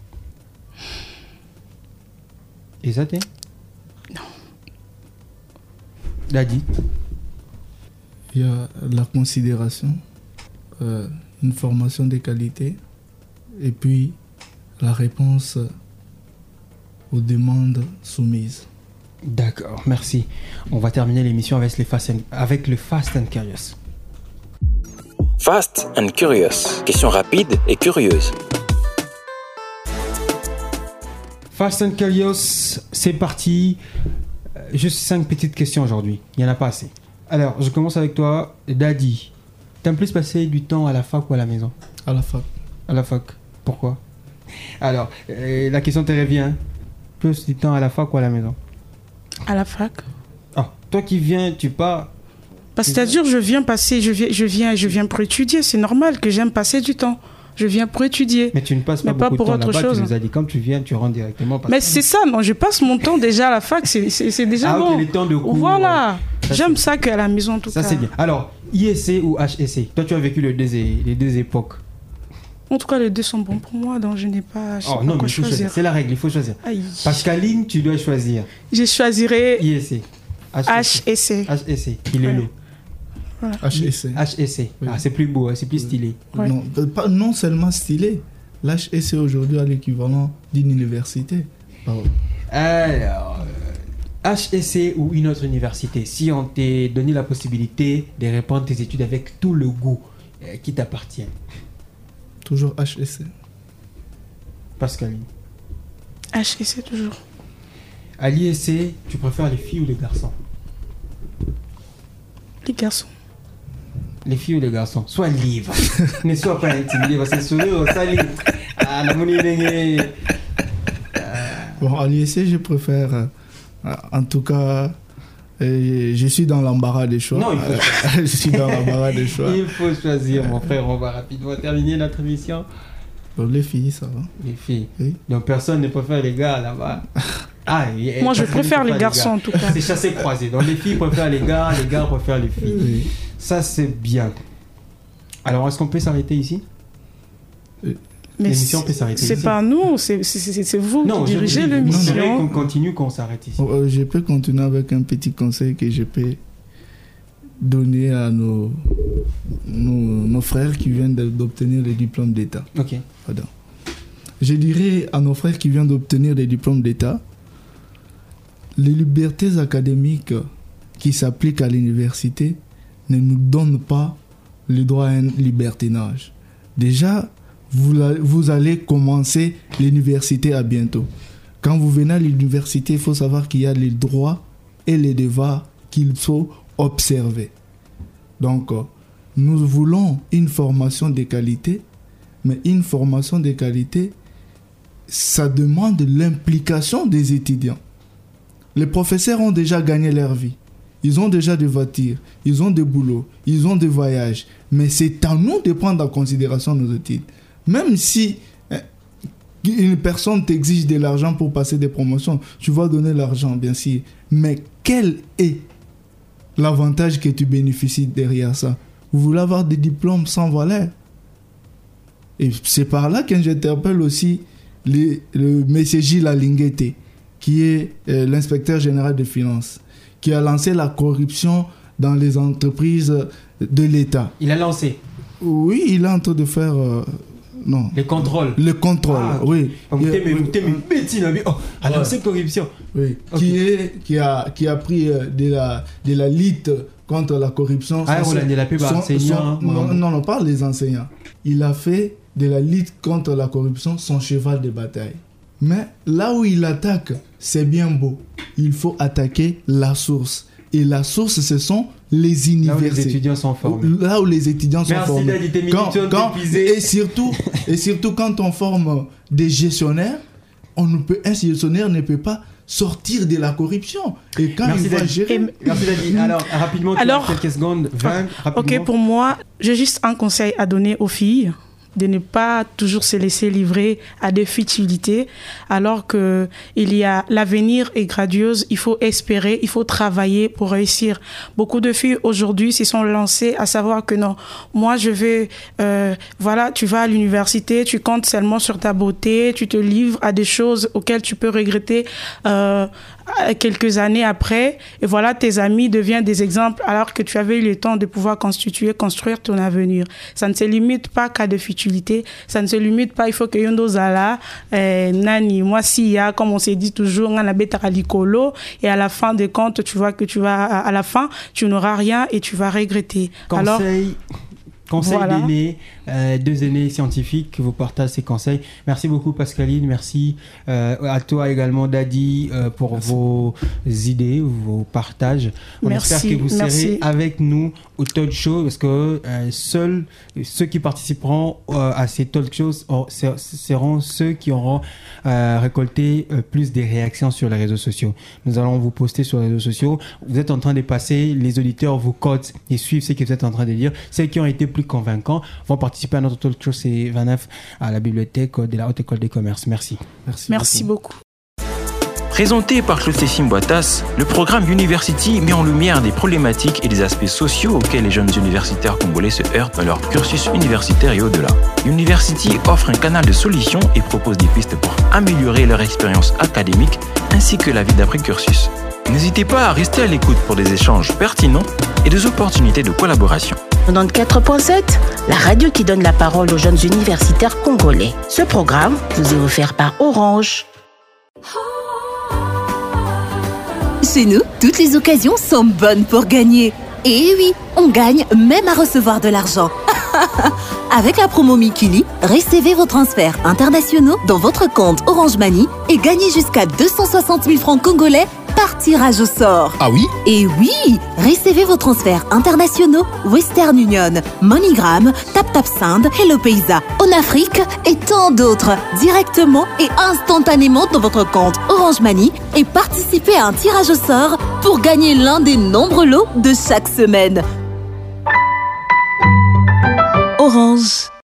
Et ça t'es? Non. Daddy? Il y a la considération, euh, une formation de qualité et puis la réponse aux demandes soumises. D'accord, merci. On va terminer l'émission avec, les fast and, avec le Fast and Curious. Fast and Curious. Question rapide et curieuse. Fast and Curious, c'est parti. Juste cinq petites questions aujourd'hui. Il n'y en a pas assez. Alors, je commence avec toi, Daddy. T'aimes plus passer du temps à la fac ou à la maison? À la fac. À la fac. Pourquoi? Alors, euh, la question te revient. Plus du temps à la fac ou à la maison? À la fac. Ah, toi qui viens, tu pars. Bah, c'est-à-dire, je viens passer, je viens, je viens, je viens pour étudier. C'est normal que j'aime passer du temps. Je viens pour étudier. Mais tu ne passes pas mais beaucoup pas pour de temps autre là-bas. chose. Tu nous as dit quand tu viens, tu rentres directement. Mais c'est ça, non, je passe mon temps déjà à la fac, c'est, c'est, c'est déjà ah, bon. Ah ok, les temps de cours. Voilà, ça, j'aime c'est... ça qu'à la maison en tout ça, cas. Ça c'est bien. Alors, I S C ou H S C? Toi, tu as vécu les deux, les deux époques. En tout cas, les deux sont bons pour moi, donc je n'ai pas, je sais oh, pas non, quoi mais choisir. choisir. C'est la règle, il faut choisir. Aïe. Pascaline, tu dois choisir. Je choisirai I S C. H S C. H S C, il est ouais. lourd. Voilà. H E C. H E C. Oui. Ah, c'est plus beau, hein, c'est plus stylé. Ouais. Non, pas, non seulement stylé, l'H E C aujourd'hui a l'équivalent d'une université. Ah ouais. Alors, euh, H E C ou une autre université, si on t'a donné la possibilité de répondre tes études avec tout le goût euh, qui t'appartient. Toujours H E C. Pascaline. H E C toujours. À l'I S C, tu préfères les filles ou les garçons? Les garçons. Les filles ou les garçons? Sois libre. Ne sois pas intimidé parce que sourire, ça livre. Ah, la monnaie n'est. Bon, à l'I S C, je préfère. euh, en tout cas, euh, je suis dans l'embarras des choix. Non, il faut Euh, je suis dans l'embarras des choix. Il faut choisir, mon frère. On va rapidement terminer notre émission. Bon, les filles, ça va. Les filles. Oui. Donc personne ne préfère les gars là-bas. Ah, et- et Moi, je personne ne préfère les gars. garçons, en tout cas. C'est chassé croisé. Donc les filles préfèrent les gars, les gars préfèrent les filles. Oui. Ça, c'est bien. Alors, est-ce qu'on peut s'arrêter ici? Mais L'émission c'est- peut s'arrêter c'est ici. pas nous, c'est c'est- c'est- c'est vous Non, qui je dirigez vous dis, vous voudrez l'émission. qu'on continue, qu'on s'arrête ici. Oh, euh, je peux continuer avec un petit conseil que je peux donner à nos, nos, nos frères qui viennent de- d'obtenir le diplôme d'État. Ok. Pardon. Je dirais à nos frères qui viennent d'obtenir des diplômes d'État, les libertés académiques qui s'appliquent à l'université ne nous donnent pas le droit à un libertinage. Déjà, vous, la- vous allez commencer l'université à bientôt. Quand vous venez à l'université, il faut savoir qu'il y a les droits et les devoirs qu'il faut observer. Donc, euh, nous voulons une formation de qualité, mais une formation de qualité, ça demande l'implication des étudiants. Les professeurs ont déjà gagné leur vie. Ils ont déjà des voitures, ils ont des boulots, ils ont des voyages. Mais c'est à nous de prendre en considération nos études. Même si euh, une personne t'exige de l'argent pour passer des promotions, tu vas donner l'argent, bien sûr. Mais quel est l'avantage que tu bénéficies derrière ça? Vous voulez avoir des diplômes sans valeur? Et c'est par là que j'interpelle aussi les, le monsieur Gilles Alinguete, qui est euh, l'inspecteur général des finances, qui a lancé la corruption dans les entreprises de l'État. Il a lancé Oui, il est en train de faire... euh, non. les contrôles. Le contrôle, Ah, ok. oui. Vous Il- t'aimez, vous oui, t'aimez, bêtine, oh, a Ouais. lancé corruption. oui. Ok. Qui, est, qui, a, qui a pris euh, de, la, de la lutte contre la corruption. Ah, Son- on a dit la pub son- enseignant. son- non, non, non, pas les enseignants. Il a fait de la lutte contre la corruption son cheval de bataille. Mais là où il attaque, c'est bien beau. Il faut attaquer la source. Et la source, ce sont les Là où universités. les étudiants sont formés. Là où les étudiants sont Merci, formés. Daddy, tes Quand- minutes ont quand- épuisé. et, surtout, et surtout, quand on forme des gestionnaires, on ne peut, un gestionnaire ne peut pas sortir de la corruption. Et quand Merci, il va Daddy. gérer... Et- Merci Daddy. Alors, rapidement, tu Alors- as quelques secondes, vingt, rapidement. Ok, pour moi, j'ai juste un conseil à donner aux filles, de ne pas toujours se laisser livrer à des futilités, alors que il y a l'avenir est grandiose, il faut espérer, il faut travailler pour réussir. Beaucoup de filles aujourd'hui se sont lancées à savoir que non, moi je vais, euh, voilà, tu vas à l'université, tu comptes seulement sur ta beauté, tu te livres à des choses auxquelles tu peux regretter euh, quelques années après, et voilà, tes amis deviennent des exemples alors que tu avais eu le temps de pouvoir constituer, construire ton avenir. Ça ne se limite pas qu'à des futilités, ça ne se limite pas, il faut que yondo zala, eh, nani, moi si ya, comme on s'est dit toujours, on a bêta licolo, et à la fin des comptes, tu vois que tu vas, à la fin, tu n'auras rien et tu vas regretter. Alors, Conseil, conseil Voilà. d'aînés, euh, deux aînés scientifiques qui vous partagent ces conseils. Merci beaucoup Pascaline, merci euh, à toi également Daddy euh, pour Merci. vos idées, vos partages. On Merci, espère que vous serez merci. avec nous au talk show parce que euh, seuls ceux qui participeront euh, à ces talk shows oh, ser- seront ceux qui auront euh, récolté euh, plus des réactions sur les réseaux sociaux. Nous allons vous poster sur les réseaux sociaux. Vous êtes en train de passer, les auditeurs vous codent et suivent ce que vous êtes en train de dire. Ceux qui ont été plus convaincants vont participer à notre talk show C vingt-neuf à la bibliothèque de la Haute École des Commerces. Merci. Merci, merci beaucoup. Présenté par Clotilde Boitas, le programme University met en lumière des problématiques et des aspects sociaux auxquels les jeunes universitaires congolais se heurtent dans leur cursus universitaire et au-delà. University offre un canal de solutions et propose des pistes pour améliorer leur expérience académique ainsi que la vie d'après-cursus. N'hésitez pas à rester à l'écoute pour des échanges pertinents et des opportunités de collaboration. quatre-vingt-quatorze point sept, la radio qui donne la parole aux jeunes universitaires congolais. Ce programme vous est offert par Orange. Chez nous, toutes les occasions sont bonnes pour gagner. Et oui, on gagne même à recevoir de l'argent. Avec la promo Mikili, recevez vos transferts internationaux dans votre compte Orange Money et gagnez jusqu'à deux cent soixante mille francs congolais par tirage au sort. Ah oui? Et oui, recevez vos transferts internationaux Western Union, MoneyGram, TapTapSend, Hello Paysa, Onafrique et tant d'autres directement et instantanément dans votre compte Orange Money et participez à un tirage au sort pour gagner l'un des nombreux lots de chaque semaine. Orange.